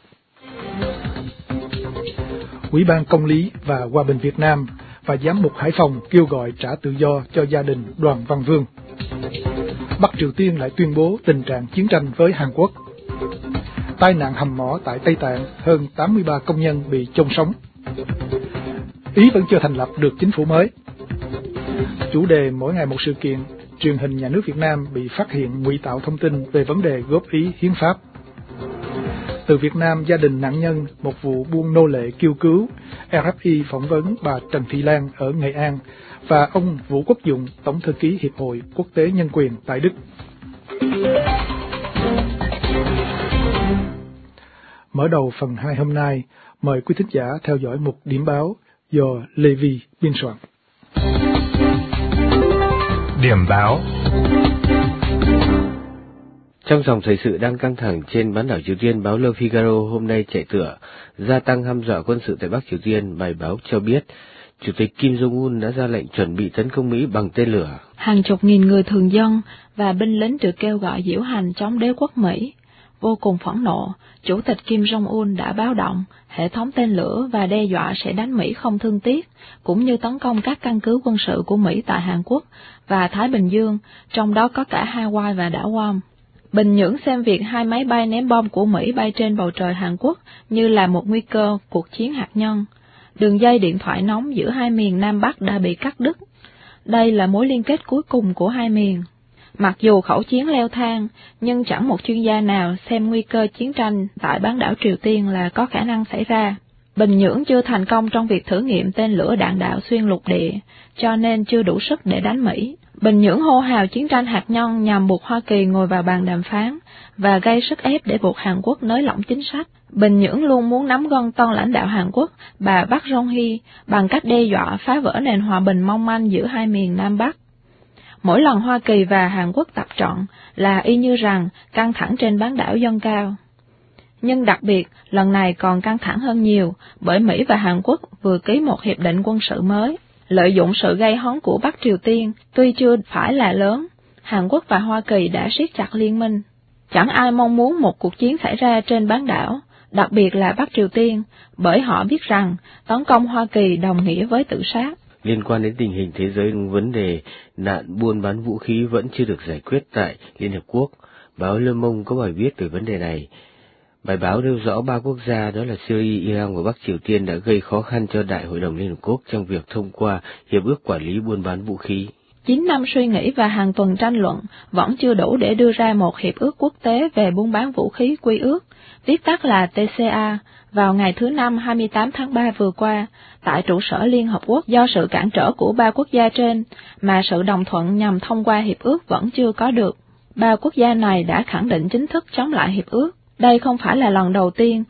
Ủy ban Công lý và Hòa bình Việt Nam và Giám mục Hải Phòng kêu gọi trả tự do cho gia đình Đoàn Văn Vương. Bắc Triều Tiên lại tuyên bố tình trạng chiến tranh với Hàn Quốc. Tai nạn hầm mỏ tại Tây Tạng, hơn 83 công nhân bị chôn sống. Ý vẫn chưa thành lập được chính phủ mới. Chủ đề mỗi ngày một sự kiện, truyền hình nhà nước Việt Nam bị phát hiện ngụy tạo thông tin về vấn đề góp ý hiến pháp. Từ Việt Nam, gia đình nạn nhân một vụ buôn nô lệ kêu cứu. RFI phỏng vấn bà Trần Thị Lan ở Nghệ An và ông Vũ Quốc Dụng, Tổng thư ký Hiệp hội Quốc tế Nhân quyền tại Đức. Mở đầu phần 2 hôm nay, mời quý thính giả theo dõi một điểm báo do Levi biên soạn. Điểm báo. Trong dòng thời sự đang căng thẳng trên bán đảo Triều Tiên, báo Le Figaro hôm nay chạy tựa gia tăng hăm dọa quân sự tại Bắc Triều Tiên. Bài báo cho biết Chủ tịch Kim Jong-un đã ra lệnh chuẩn bị tấn công Mỹ bằng tên lửa. Hàng chục nghìn người thường dân và binh lính được kêu gọi diễu hành chống đế quốc Mỹ. Vô cùng phẫn nộ, Chủ tịch Kim Jong-un đã báo động hệ thống tên lửa và đe dọa sẽ đánh Mỹ không thương tiếc, cũng như tấn công các căn cứ quân sự của Mỹ tại Hàn Quốc và Thái Bình Dương, trong đó có cả Hawaii và đảo Guam. Bình Nhưỡng xem việc 2 máy bay ném bom của Mỹ bay trên bầu trời Hàn Quốc như là một nguy cơ cuộc chiến hạt nhân. Đường dây điện thoại nóng giữa hai miền Nam Bắc đã bị cắt đứt. Đây là mối liên kết cuối cùng của hai miền. Mặc dù khẩu chiến leo thang, nhưng chẳng một chuyên gia nào xem nguy cơ chiến tranh tại bán đảo Triều Tiên là có khả năng xảy ra. Bình Nhưỡng chưa thành công trong việc thử nghiệm tên lửa đạn đạo xuyên lục địa, cho nên chưa đủ sức để đánh Mỹ. Bình Nhưỡng hô hào chiến tranh hạt nhân nhằm buộc Hoa Kỳ ngồi vào bàn đàm phán và gây sức ép để buộc Hàn Quốc nới lỏng chính sách. Bình Nhưỡng luôn muốn nắm gân tân lãnh đạo Hàn Quốc, bà Park Jong-hee, bằng cách đe dọa phá vỡ nền hòa bình mong manh giữa hai miền Nam Bắc. Mỗi lần Hoa Kỳ và Hàn Quốc tập trận là y như rằng căng thẳng trên bán đảo dâng cao. Nhưng đặc biệt, lần này còn căng thẳng hơn nhiều, bởi Mỹ và Hàn Quốc vừa ký một hiệp định quân sự mới. Lợi dụng sự gây hấn của Bắc Triều Tiên, tuy chưa phải là lớn, Hàn Quốc và Hoa Kỳ đã siết chặt liên minh. Chẳng ai mong muốn một cuộc chiến xảy ra trên bán đảo, đặc biệt là Bắc Triều Tiên, bởi họ biết rằng tấn công Hoa Kỳ đồng nghĩa với tự sát. Liên quan đến tình hình thế giới, vấn đề nạn buôn bán vũ khí vẫn chưa được giải quyết tại Liên Hợp Quốc. Báo Le Monde có bài viết về vấn đề này. Bài báo nêu rõ 3 quốc gia đó là Syria, Iran và Bắc Triều Tiên đã gây khó khăn cho Đại hội đồng Liên Hợp Quốc trong việc thông qua Hiệp ước Quản lý buôn bán vũ khí. 9 năm suy nghĩ và hàng tuần tranh luận vẫn chưa đủ để đưa ra một hiệp ước quốc tế về buôn bán vũ khí quy ước, viết tắt là TCA, vào ngày thứ Năm 28 tháng 3 vừa qua, tại trụ sở Liên Hợp Quốc. Do sự cản trở của 3 quốc gia trên, mà sự đồng thuận nhằm thông qua hiệp ước vẫn chưa có được. 3 quốc gia này đã khẳng định chính thức chống lại hiệp ước. Đây không phải là lần đầu tiên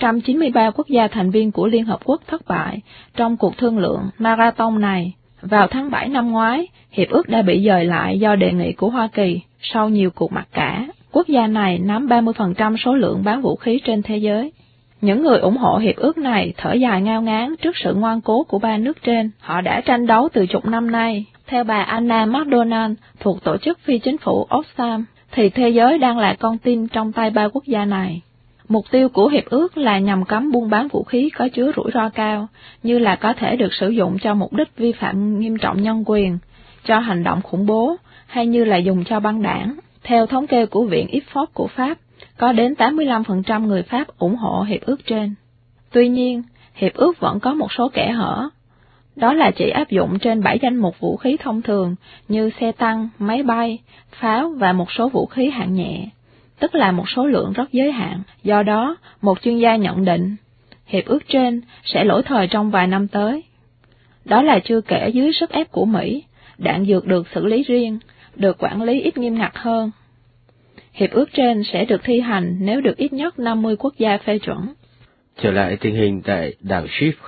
193 quốc gia thành viên của Liên Hợp Quốc thất bại trong cuộc thương lượng marathon này. Vào tháng 7 năm ngoái, hiệp ước đã bị dời lại do đề nghị của Hoa Kỳ sau nhiều cuộc mặc cả. Quốc gia này nắm 30% số lượng bán vũ khí trên thế giới. Những người ủng hộ hiệp ước này thở dài ngao ngán trước sự ngoan cố của 3 nước trên. Họ đã tranh đấu từ chục năm nay. Theo bà Anna McDonald thuộc tổ chức phi chính phủ Oxfam, thì thế giới đang là con tin trong tay 3 quốc gia này. Mục tiêu của hiệp ước là nhằm cấm buôn bán vũ khí có chứa rủi ro cao, như là có thể được sử dụng cho mục đích vi phạm nghiêm trọng nhân quyền, cho hành động khủng bố, hay như là dùng cho băng đảng. Theo thống kê của Viện IFOP của Pháp, có đến 85% người Pháp ủng hộ hiệp ước trên. Tuy nhiên, hiệp ước vẫn có một số kẽ hở. Đó là chỉ áp dụng trên 7 danh mục vũ khí thông thường như xe tăng, máy bay, pháo và một số vũ khí hạng nhẹ, tức là một số lượng rất giới hạn. Do đó, một chuyên gia nhận định, hiệp ước trên sẽ lỗi thời trong vài năm tới. Đó là chưa kể dưới sức ép của Mỹ, đạn dược được xử lý riêng, được quản lý ít nghiêm ngặt hơn. Hiệp ước trên sẽ được thi hành nếu được ít nhất 50 quốc gia phê chuẩn. Trở lại tình hình tại đảo Chypre,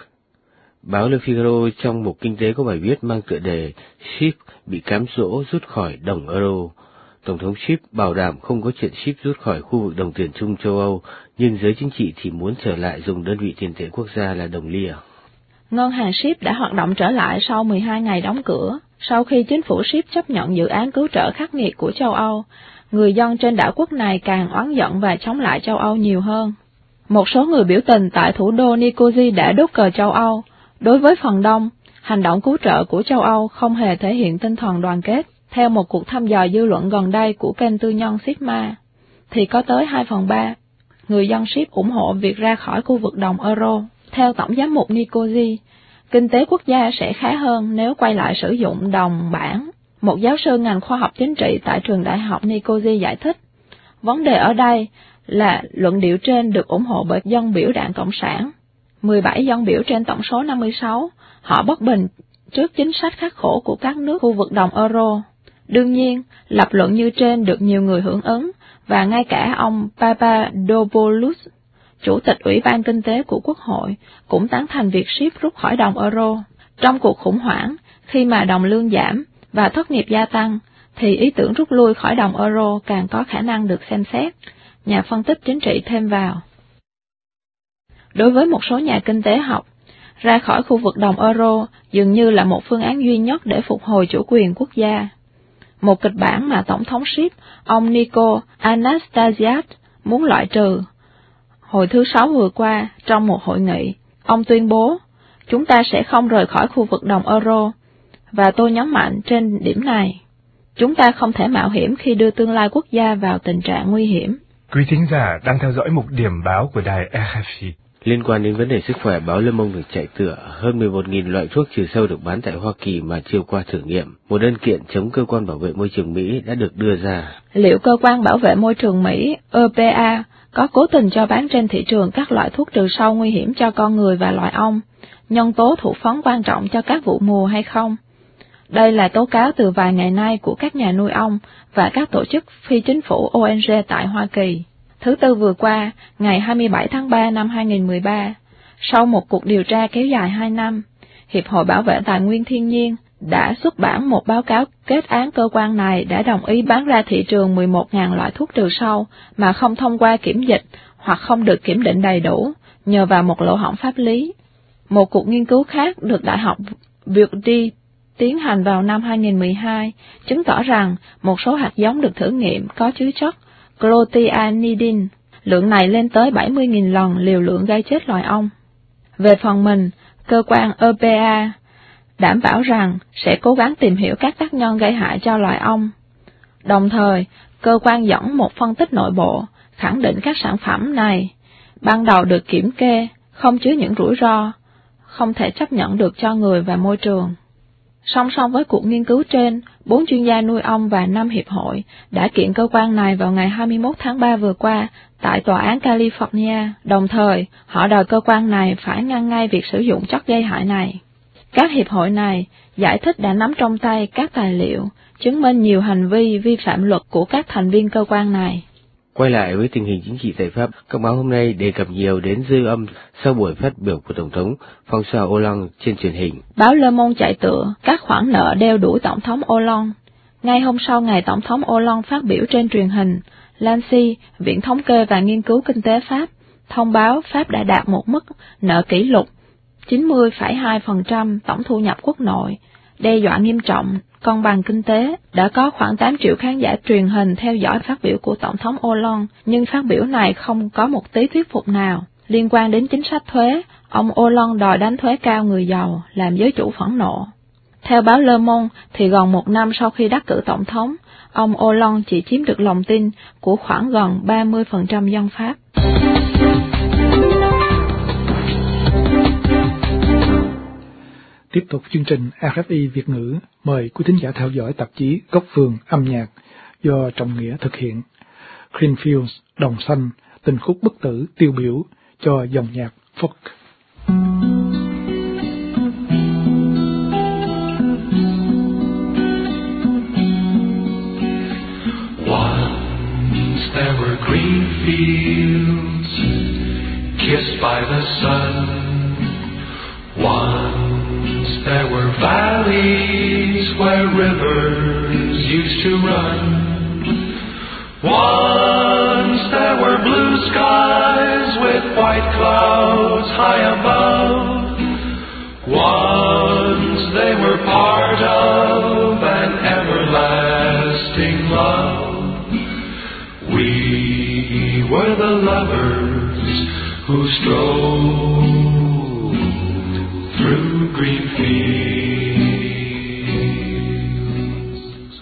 báo Le Figaro trong mục kinh tế có bài viết mang tựa đề Chypre bị cám dỗ rút khỏi đồng euro. Tổng thống Chypre bảo đảm không có chuyện Chypre rút khỏi khu vực đồng tiền chung châu Âu, nhưng giới chính trị thì muốn trở lại dùng đơn vị tiền tệ quốc gia là đồng lira. ngân hàng SHIP đã hoạt động trở lại sau 12 ngày đóng cửa. Sau khi chính phủ SHIP chấp nhận dự án cứu trợ khắc nghiệt của châu Âu, người dân trên đảo quốc này càng oán giận và chống lại châu Âu nhiều hơn. Một số người biểu tình tại thủ đô Nicosia đã đốt cờ châu Âu. Đối với phần đông, hành động cứu trợ của châu Âu không hề thể hiện tinh thần đoàn kết. Theo một cuộc thăm dò dư luận gần đây của kênh tư nhân Sigma, thì có tới 2/3 người dân SHIP ủng hộ việc ra khỏi khu vực đồng euro. Theo Tổng giám mục Nicosia, kinh tế quốc gia sẽ khá hơn nếu quay lại sử dụng đồng bảng. Một giáo sư ngành khoa học chính trị tại trường đại học Nicosia giải thích, vấn đề ở đây là luận điệu trên được ủng hộ bởi dân biểu Đảng Cộng sản. 17 dân biểu trên tổng số 56, họ bất bình trước chính sách khắc khổ của các nước khu vực đồng euro. Đương nhiên, lập luận như trên được nhiều người hưởng ứng, và ngay cả ông Papadopoulos, Chủ tịch Ủy ban Kinh tế của Quốc hội, cũng tán thành việc SHIP rút khỏi đồng euro. Trong cuộc khủng hoảng, khi mà đồng lương giảm và thất nghiệp gia tăng, thì ý tưởng rút lui khỏi đồng euro càng có khả năng được xem xét, nhà phân tích chính trị thêm vào. Đối với một số nhà kinh tế học, ra khỏi khu vực đồng euro dường như là một phương án duy nhất để phục hồi chủ quyền quốc gia. Một kịch bản mà Tổng thống SHIP, ông Nikos Anastasiades, muốn loại trừ. Hồi thứ Sáu vừa qua, trong một hội nghị, ông tuyên bố, chúng ta sẽ không rời khỏi khu vực đồng euro, và tôi nhấn mạnh trên điểm này. Chúng ta không thể mạo hiểm khi đưa tương lai quốc gia vào tình trạng nguy hiểm. Quý thính giả đang theo dõi mục điểm báo của đài RFI. Liên quan đến vấn đề sức khỏe, báo Le Monde được chạy tựa hơn 11.000 loại thuốc trừ sâu được bán tại Hoa Kỳ mà chưa qua thử nghiệm. Một đơn kiện chống cơ quan bảo vệ môi trường Mỹ đã được đưa ra. Liệu cơ quan bảo vệ môi trường Mỹ, EPA, có cố tình cho bán trên thị trường các loại thuốc trừ sâu nguy hiểm cho con người và loài ong, nhân tố thụ phấn quan trọng cho các vụ mùa hay không? Đây là tố cáo từ vài ngày nay của các nhà nuôi ong và các tổ chức phi chính phủ ONG tại Hoa Kỳ. Thứ Tư vừa qua, ngày 27 tháng 3 năm 2013, sau một cuộc điều tra kéo dài 2 năm, Hiệp hội Bảo vệ Tài nguyên Thiên nhiên đã xuất bản một báo cáo kết án cơ quan này đã đồng ý bán ra thị trường 11.000 loại thuốc trừ sâu mà không thông qua kiểm dịch hoặc không được kiểm định đầy đủ, nhờ vào một lỗ hổng pháp lý. Một cuộc nghiên cứu khác được Đại học Purdue tiến hành vào năm 2012 chứng tỏ rằng một số hạt giống được thử nghiệm có chứa chất clothianidin, lượng này lên tới 70.000 lần liều lượng gây chết loài ong. Về phần mình, cơ quan EPA đảm bảo rằng sẽ cố gắng tìm hiểu các tác nhân gây hại cho loài ong. Đồng thời, cơ quan dẫn một phân tích nội bộ, khẳng định các sản phẩm này ban đầu được kiểm kê, không chứa những rủi ro, không thể chấp nhận được cho người và môi trường. Song song với cuộc nghiên cứu trên, 4 chuyên gia nuôi ong và 5 hiệp hội đã kiện cơ quan này vào ngày 21 tháng 3 vừa qua tại Tòa án California, đồng thời họ đòi cơ quan này phải ngăn ngay việc sử dụng chất gây hại này. Các hiệp hội này giải thích đã nắm trong tay các tài liệu, chứng minh nhiều hành vi vi phạm luật của các thành viên cơ quan này. Quay lại với tình hình chính trị tại Pháp, các báo hôm nay đề cập nhiều đến dư âm sau buổi phát biểu của Tổng thống François Hollande trên truyền hình. Báo Le Monde chạy tựa các khoản nợ đeo đuổi Tổng thống Hollande. Ngay hôm sau ngày Tổng thống Hollande phát biểu trên truyền hình, l'ANSSI, Viện Thống kê và Nghiên cứu Kinh tế Pháp, thông báo Pháp đã đạt một mức nợ kỷ lục 90,2% tổng thu nhập quốc nội, đe dọa nghiêm trọng cân bằng kinh tế. Đã có khoảng 8 triệu khán giả truyền hình theo dõi phát biểu của Tổng thống Hollande, nhưng phát biểu này không có một tí thuyết phục nào. Liên quan đến chính sách thuế, ông Hollande đòi đánh thuế cao người giàu, làm giới chủ phẫn nộ. Theo báo Le Monde, thì gần một năm sau khi đắc cử tổng thống, ông Hollande chỉ chiếm được lòng tin của khoảng gần 30% dân Pháp. Tiếp tục chương trình RFI Việt ngữ, mời quý thính giả theo dõi tạp chí Góc vườn âm nhạc do Trọng Nghĩa thực hiện. Greenfields, Đồng xanh, tình khúc bất tử tiêu biểu cho dòng nhạc folk. Once there were green fields kissed by the sun. Once there were valleys where rivers used to run. Once there were blue skies with white clouds high above. for the lovers who stroll through green fields.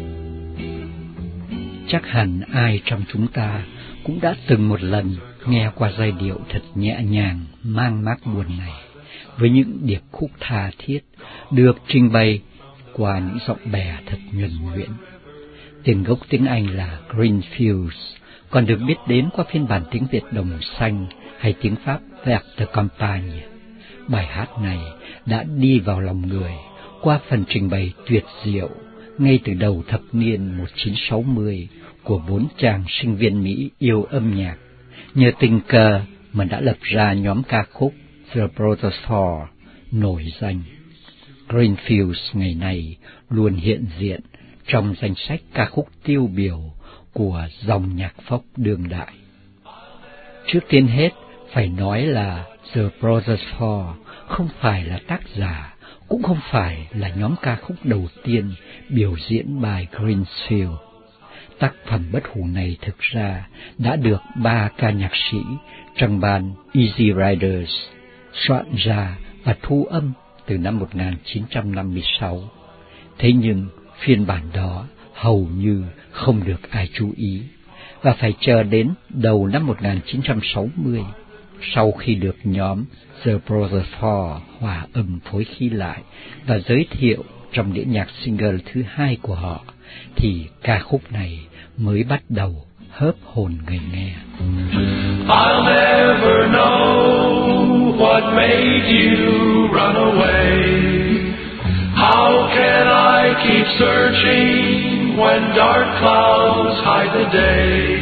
Chắc hẳn ai trong chúng ta cũng đã từng một lần nghe qua giai điệu thật nhẹ nhàng, mang mát buồn này, với những điệp khúc tha thiết được trình bày qua những giọng bè thật nhuần nhuyễn. Tiền gốc tiếng Anh là Green Fields, còn được biết đến qua phiên bản tiếng Việt Đồng Xanh hay tiếng Pháp Vert de Campagne. Bài hát này đã đi vào lòng người qua phần trình bày tuyệt diệu ngay từ đầu thập niên 1960 của 4 chàng sinh viên Mỹ yêu âm nhạc, nhờ tình cờ mà đã lập ra nhóm ca khúc The Brothers Four nổi danh. Greenfields ngày nay luôn hiện diện trong danh sách ca khúc tiêu biểu của dòng nhạc folk đương đại. Trước tiên hết, phải nói là The Brothers Four không phải là tác giả, cũng không phải là nhóm ca khúc đầu tiên biểu diễn bài Greenfield. Tác phẩm bất hủ này thực ra đã được 3 ca nhạc sĩ trong ban Easy Riders soạn ra và thu âm từ năm 1956. Thế nhưng phiên bản đó hầu như không được ai chú ý, và phải chờ đến đầu năm 1960, sau khi được nhóm The Brothers Four hòa âm phối khí lại và giới thiệu trong đĩa nhạc single thứ 2 của họ, thì ca khúc này mới bắt đầu hớp hồn người nghe. I'll never know what made you run away. How can I keep searching when dark clouds hide the day?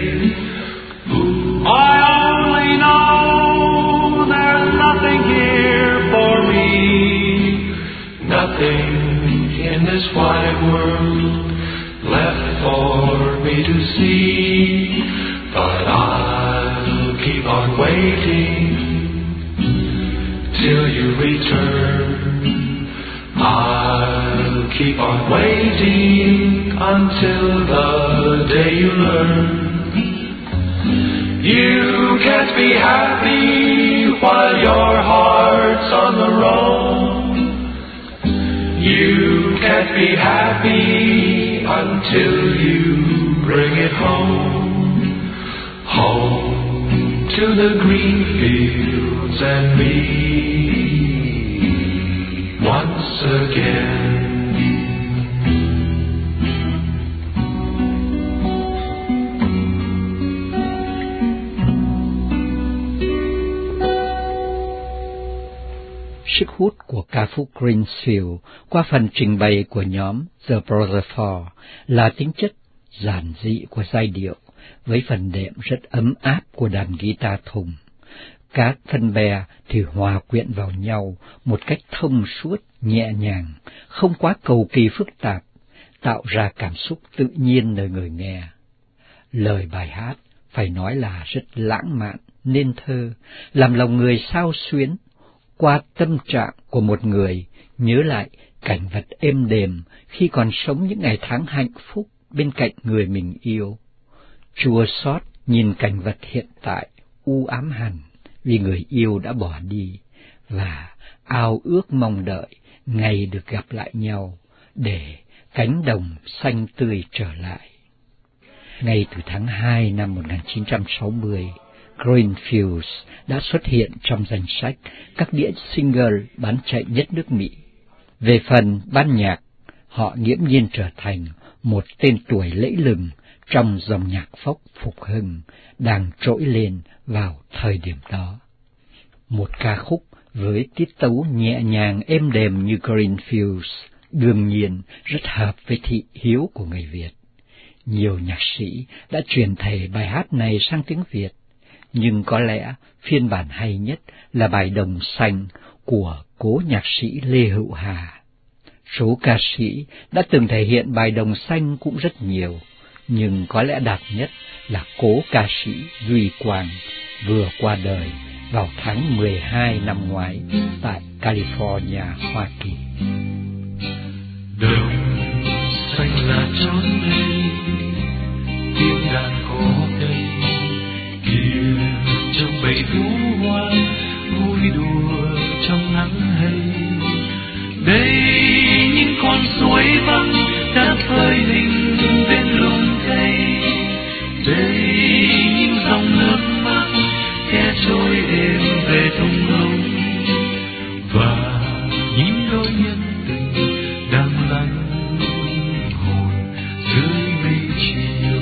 I only know there's nothing here for me, nothing in this wide world left for me to see, but I'll keep on waiting till you return. I'll keep on waiting until the day you learn. You can't be happy while your heart's on the road. You can't be happy until you bring it home. Home to the green fields and me once again. Sức hút của ca khúc Greenfield qua phần trình bày của nhóm The Brothers Four là tính chất giản dị của giai điệu, với phần đệm rất ấm áp của đàn guitar thùng. Các thân bè thì hòa quyện vào nhau một cách thông suốt, nhẹ nhàng, không quá cầu kỳ phức tạp, tạo ra cảm xúc tự nhiên nơi người nghe. Lời bài hát phải nói là rất lãng mạn, nên thơ, làm lòng người xao xuyến, qua tâm trạng của một người nhớ lại cảnh vật êm đềm khi còn sống những ngày tháng hạnh phúc bên cạnh người mình yêu. Chua xót nhìn cảnh vật hiện tại u ám hẳn vì người yêu đã bỏ đi, và ao ước mong đợi ngày được gặp lại nhau để cánh đồng xanh tươi trở lại. Ngay từ tháng 2 năm 1960, Greenfields đã xuất hiện trong danh sách các đĩa single bán chạy nhất nước Mỹ. Về phần ban nhạc, họ nghiễm nhiên trở thành một tên tuổi lẫy lừng trong dòng nhạc folk phục hưng đang trỗi lên vào thời điểm đó. Một ca khúc với tiết tấu nhẹ nhàng êm đềm như Greenfields đương nhiên rất hợp với thị hiếu của người Việt. Nhiều nhạc sĩ đã chuyển thể bài hát này sang tiếng Việt, nhưng có lẽ phiên bản hay nhất là bài Đồng Xanh của cố nhạc sĩ Lê Hữu Hà. Số ca sĩ đã từng thể hiện bài Đồng Xanh cũng rất nhiều, nhưng có lẽ đạt nhất là cố ca sĩ Duy Quang, vừa qua đời vào tháng 12 năm ngoái tại California, Hoa Kỳ. Đồng xanh là chốn đây, tiếng đàn có đây, vui đùa trong nắng hay. Đây những con suối vắng đã phơi mình bên lùm cây. Đây những dòng nước mắt khe trôi êm về thung lũng, và những đôi nhân tình đang lắng hồn dưới mây chiều.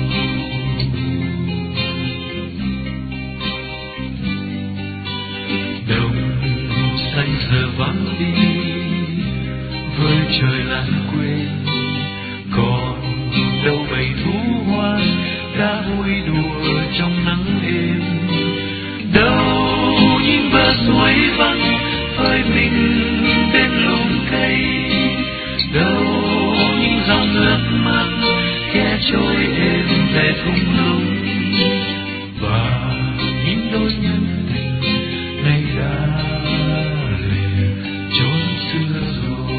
Đồng xanh giờ vắng đi với trời lãng quên, còn đâu bầy thú hoang đã vui đùa trong nắng êm. Đâu những bờ suối vắng phơi mình bên lùm cây. Đâu những dòng nước mắt khe trôi êm về thung lũng, và những đôi nhân tình nay đã lìa chốn xưa rồi.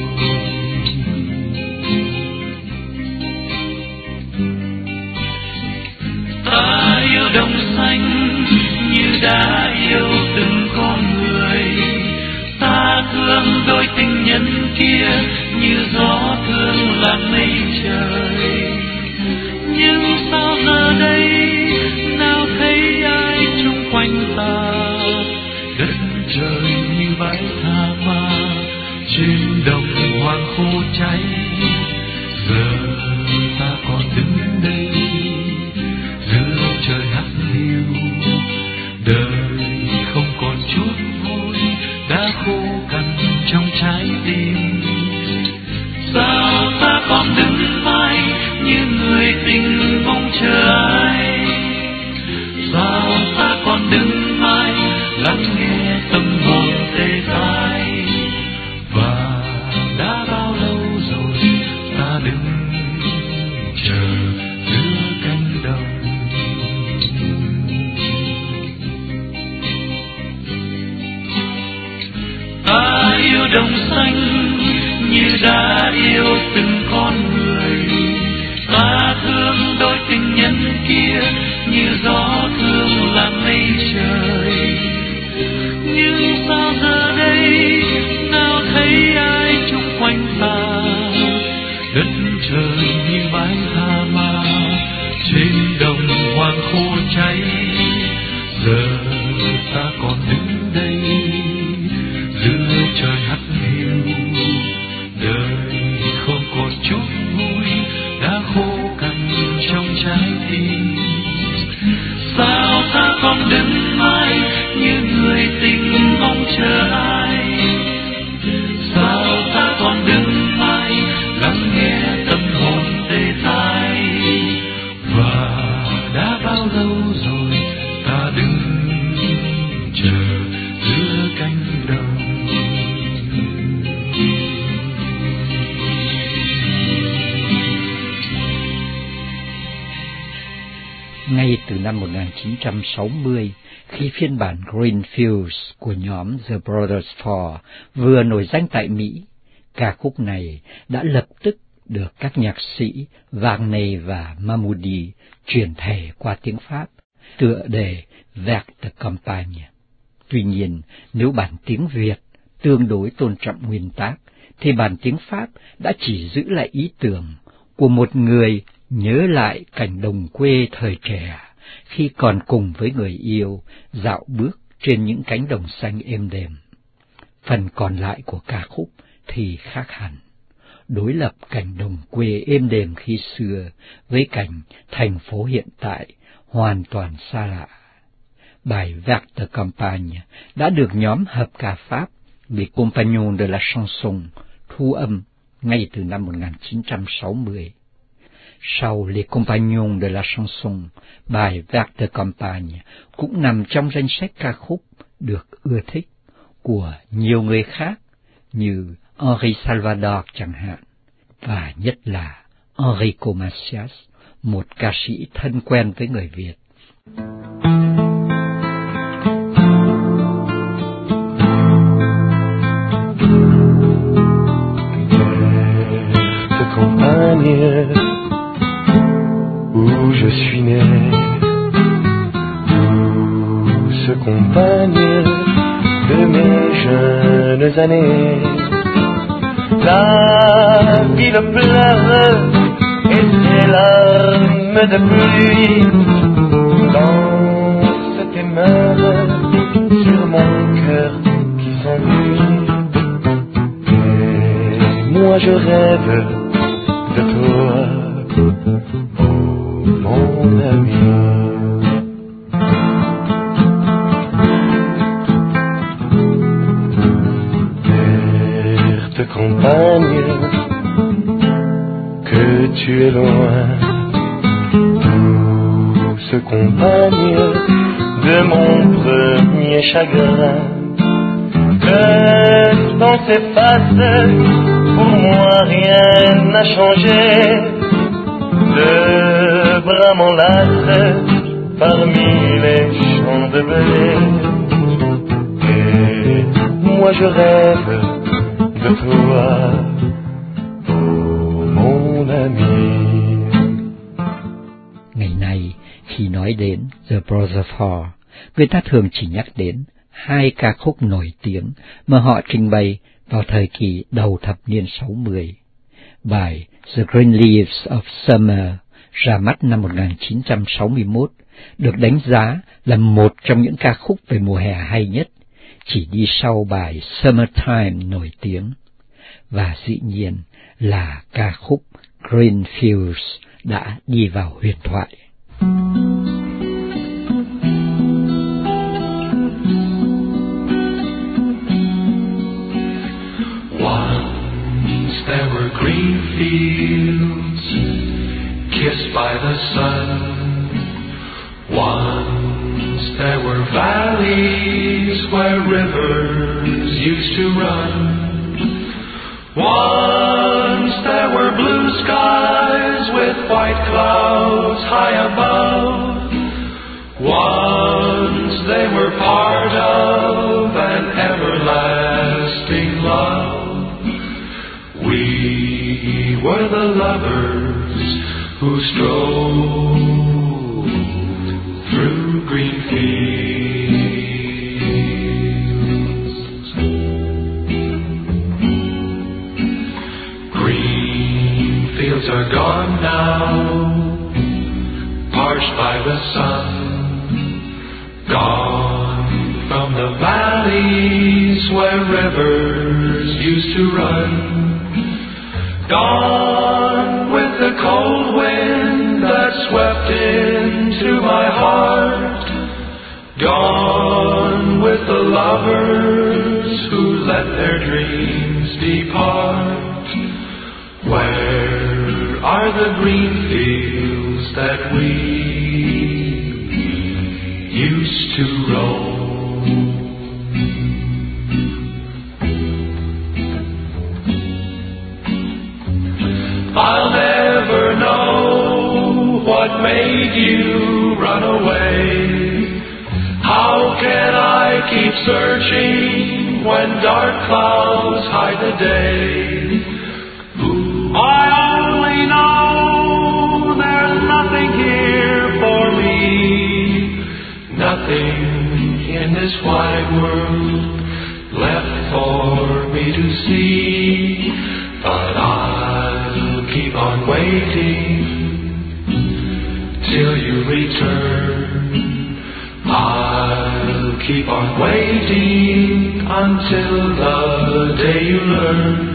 Ta yêu đồng xanh như đã yêu từng con người. Ta thương đôi tình nhân kia như gió thương làn mây trời. Nhưng sao giờ đây nào thấy ai chung quanh ta, đất trời như bãi tha ma, trên đồng hoang khô cháy. Giờ ta còn đứng đây giữa trời hắt hiu, đời không còn chút vui đã khô cằn trong trái tim. Sao ta còn đứng mãi như người tình mong chờ ai? Sao ta còn đứng mãi lắng nghe tâm hồn tê tái? Và đã bao lâu rồi ta đứng chờ giữa cánh đồng. Ta yêu đồng xanh như đã yêu từng con người. Ta thương đôi tình nhân kia như gió thương làn mây trời. Nhưng sao giờ đây nào thấy ai chung quanh ta, đất trời như bãi tha ma, trên đồng hoang khô cháy. Giờ ta còn đứng đây giữa trời hắt hiu, đời không còn chút vui đã khô cằn trong trái tim. Sao ta còn đứng mãi như người tình mong chờ ai? Sao ta còn đứng mãi lắng nghe tâm hồn tê tái? Và đã bao lâu rồi ta đứng chờ giữa cánh đồng. Ngay từ năm 1960, khi phiên bản Greenfields của nhóm The Brothers Four vừa nổi danh tại Mỹ, ca khúc này đã lập tức được các nhạc sĩ Wagner và Mahmoudi chuyển thể qua tiếng Pháp, tựa đề Vers de Campagne. Tuy nhiên, nếu bản tiếng Việt tương đối tôn trọng nguyên tác, thì bản tiếng Pháp đã chỉ giữ lại ý tưởng của một người nhớ lại cảnh đồng quê thời trẻ, khi còn cùng với người yêu dạo bước trên những cánh đồng xanh êm đềm. Phần còn lại của ca khúc thì khác hẳn, đối lập cảnh đồng quê êm đềm khi xưa với cảnh thành phố hiện tại hoàn toàn xa lạ. Bài Vers de Campagne đã được nhóm hợp ca Pháp Les Compagnons de la Chanson thu âm ngay từ năm 1960. Sau Les Compagnons de la Chanson, bài Vers de Campagne cũng nằm trong danh sách ca khúc được ưa thích của nhiều người khác như Henri Salvador chẳng hạn, và nhất là Enrico Macias, một ca sĩ thân quen với người Việt. Où je suis né, douce compagne de mes belles années. La ville pleure et ses larmes de pluie dansent et meurent sur mon cœur qui s'ennuie. Et moi je rêve de toi, oh mon ami. Verte campagne, que tu es loin, douce compagne de mon premier chagrin. Que le temps s'efface, pour moi rien n'a changé. Le bras m'enlace parmi les champs de blé. Et moi je rêve de toi, oh mon ami. Ngày nay, khi nói đến The Brother Four, người ta thường chỉ nhắc đến hai ca khúc nổi tiếng mà họ trình bày vào thời kỳ đầu thập niên 60. Bài The Green Leaves of Summer ra mắt năm 1961 được đánh giá là một trong những ca khúc về mùa hè hay nhất, chỉ đi sau bài Summertime nổi tiếng. Và dĩ nhiên là ca khúc Green Fields đã đi vào huyền thoại. Once there were green fields kissed by the sun. Once there were valleys where rivers used to run. Once there were blue skies with white clouds high above. Once they were part of an everlasting love. We were the lovers who strolled through green fields. Green fields are gone now, parched by the sun. Gone from the valleys where rivers used to run. Gone with the cold wind that swept into my heart. Gone with the lovers who let their dreams depart. Where are the green fields that we used to roam? I'll never know what made you run away. How can I keep searching when dark clouds hide the day? I only know there's nothing here for me, nothing in this wide world left for me to see. But I'll keep on waiting till you return. I'll keep on waiting until the day you learn.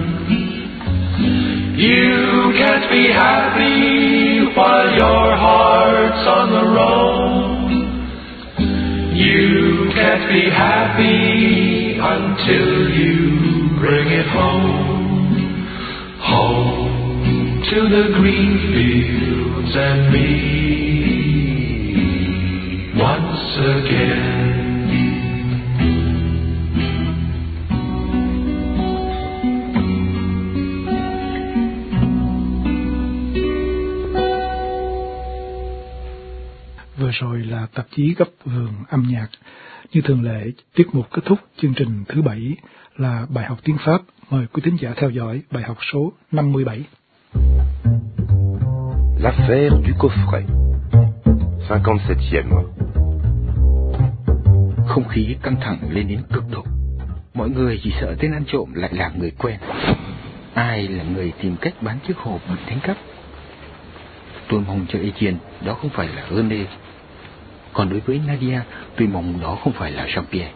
You can't be happy while your heart's on the road. You can't be happy until you bring it home. Home to the green fields and me once again. Vừa rồi là tạp chí Góc Vườn Âm Nhạc. Như thường lệ, tiết mục kết thúc chương trình thứ 7 là bài học tiếng Pháp. Mời quý thính giả theo dõi bài học số 57. L'affaire du coffret. 57e. Không khí căng thẳng lên đến cực độ. Mọi người chỉ sợ tên ăn trộm lại là người quen. Ai là người tìm cách bán chiếc hộp bị đánh cắp? Tôi mong cho Etienne đó không phải là René. Còn đối với Nadia, tôi mong đó không phải là Jean-Pierre.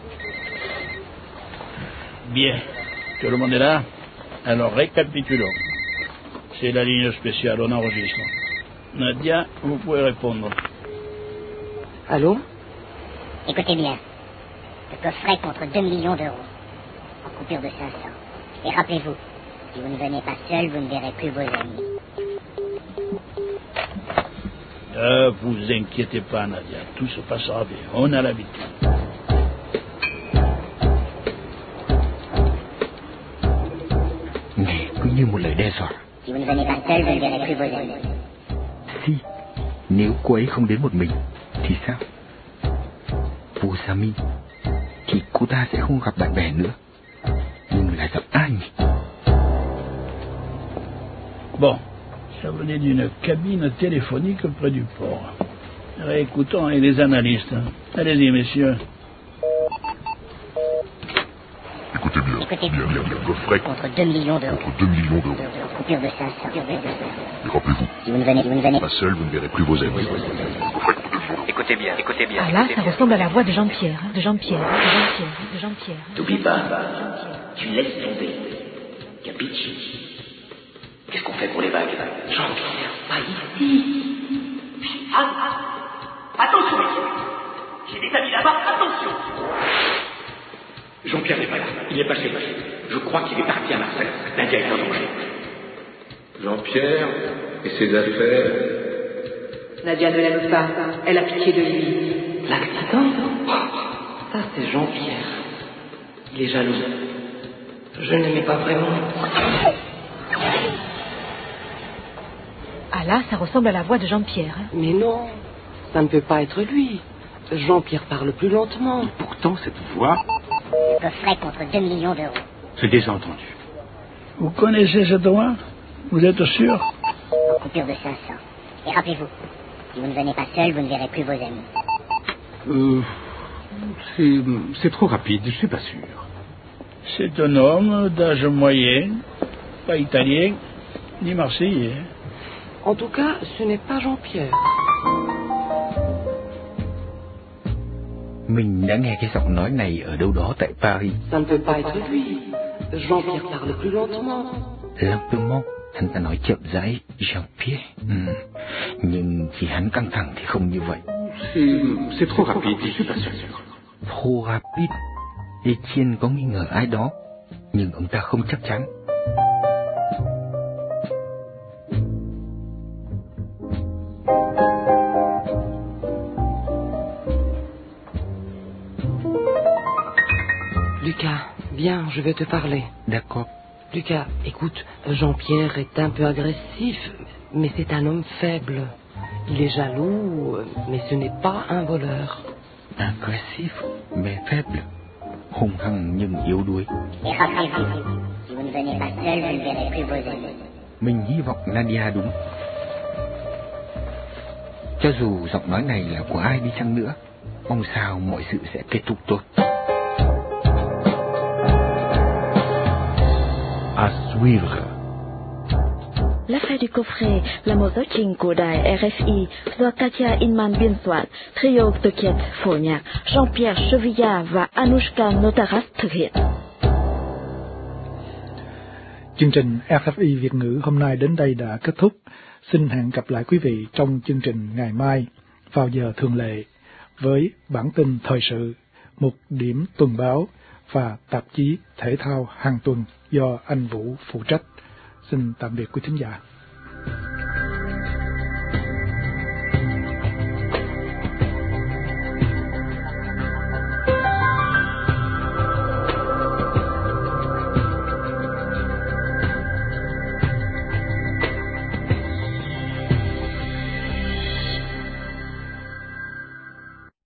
Bien, tout le monde est là. Alors récapitulons. C'est la ligne spéciale, on enregistre. Nadia, vous pouvez répondre. Allô? Écoutez bien. Le coffret contre 2 millions d'euros. En coupure de 500. Et rappelez-vous, si vous ne venez pas seul, vous ne verrez plus vos amis. Vous inquiétez pas, Nadia. Tout se passera bien. On a l'habitude. Nghe cứ như một lời đe dọa. Si vous ne venez pas seul, vous ne verrez plus vos amis. Si, nếu cô ấy không đến một mình, thì sao? Vos amis, thì cô ta sẽ không gặp bạn bè nữa. Nhưng là giọng ai nhỉ? Bon, ça venait d'une cabine téléphonique près du port. Réécoutons et les analystes. Allez-y, messieurs. Écoutez bien. Le coffret contre 2 millions d'euros. Coupure de 500. Et rappelez-vous, si vous ne venez pas seul, vous ne verrez plus vos amis. Écoutez bien. Ah là, ça ressemble à la voix de Jean-Pierre. T'oublies pas, tu laisses tomber. Capiche? Qu'est-ce qu'on fait pour les vagues? Jean-Pierre, pas ici. Attention, messieurs. J'ai des amis là-bas, attention. Jean-Pierre n'est pas là, il est passé. Je crois qu'il est parti à Marseille. Nadia est en danger. Jean-Pierre et ses affaires. Nadia ne l'aime pas, elle a pitié de lui. L'accident? Ça, c'est Jean-Pierre. Il est jaloux. Je ne l'aimais pas vraiment. Ah là, ça ressemble à la voix de Jean-Pierre. Mais non, ça ne peut pas être lui. Jean-Pierre parle plus lentement. Et pourtant, cette voix... Le coffret contre 2 millions d'euros. C'est déjà entendu. Vous connaissez cette voix? Vous êtes sûr? En coupure de 500. Et rappelez-vous, si vous ne venez pas seul, vous ne verrez plus vos amis. C'est trop rapide, je suis pas sûr. C'est un homme d'âge moyen, pas italien, ni marseillais. En tout cas, ce n'est pas Jean-Pierre. Mình đã nghe cái giọng nói này ở đâu đó tại Paris. Ça ne peut pas être lui. Jean-Pierre parle plus lentement. Lentement, hắn ta nói chậm rãi, Jean-Pierre. Nhưng chỉ hắn căng thẳng thì không như vậy. C'est trop rapide, je suis pas sûr. Trop rapide. Etienne có nghi ngờ ai đó, nhưng ông ta không chắc chắn. Lucas, viens, je vais te parler. D'accord. Lucas, écoute, Jean-Pierre est un peu agressif, mais c'est un homme faible. Il est jaloux, mais ce n'est pas un voleur. Agressif, mais faible. Hung hăng nhưng yếu đuối. Et rappelez-vous, si vous ne venez pas seul, vous ne verrez plus vos amis. Mình hy vọng Nadia đúng. Cho dù giọng nói này là của ai đi chăng nữa, mong sao mọi sự sẽ kết thúc tốt. À suivre. L'affaire du coffret là một giáo trình của đài RFI do Katia Inman biên soạn, trio Tokiet phổ nhạc, Jean-Pierre Chevilla và Anushka Notaras thực hiện. Chương trình RFI Việt ngữ hôm nay đến đây đã kết thúc. Xin hẹn gặp lại quý vị trong chương trình ngày mai vào giờ thường lệ với bản tin thời sự, mục điểm tuần báo và tạp chí thể thao hàng tuần do anh Vũ phụ trách. Xin tạm biệt quý thính giả.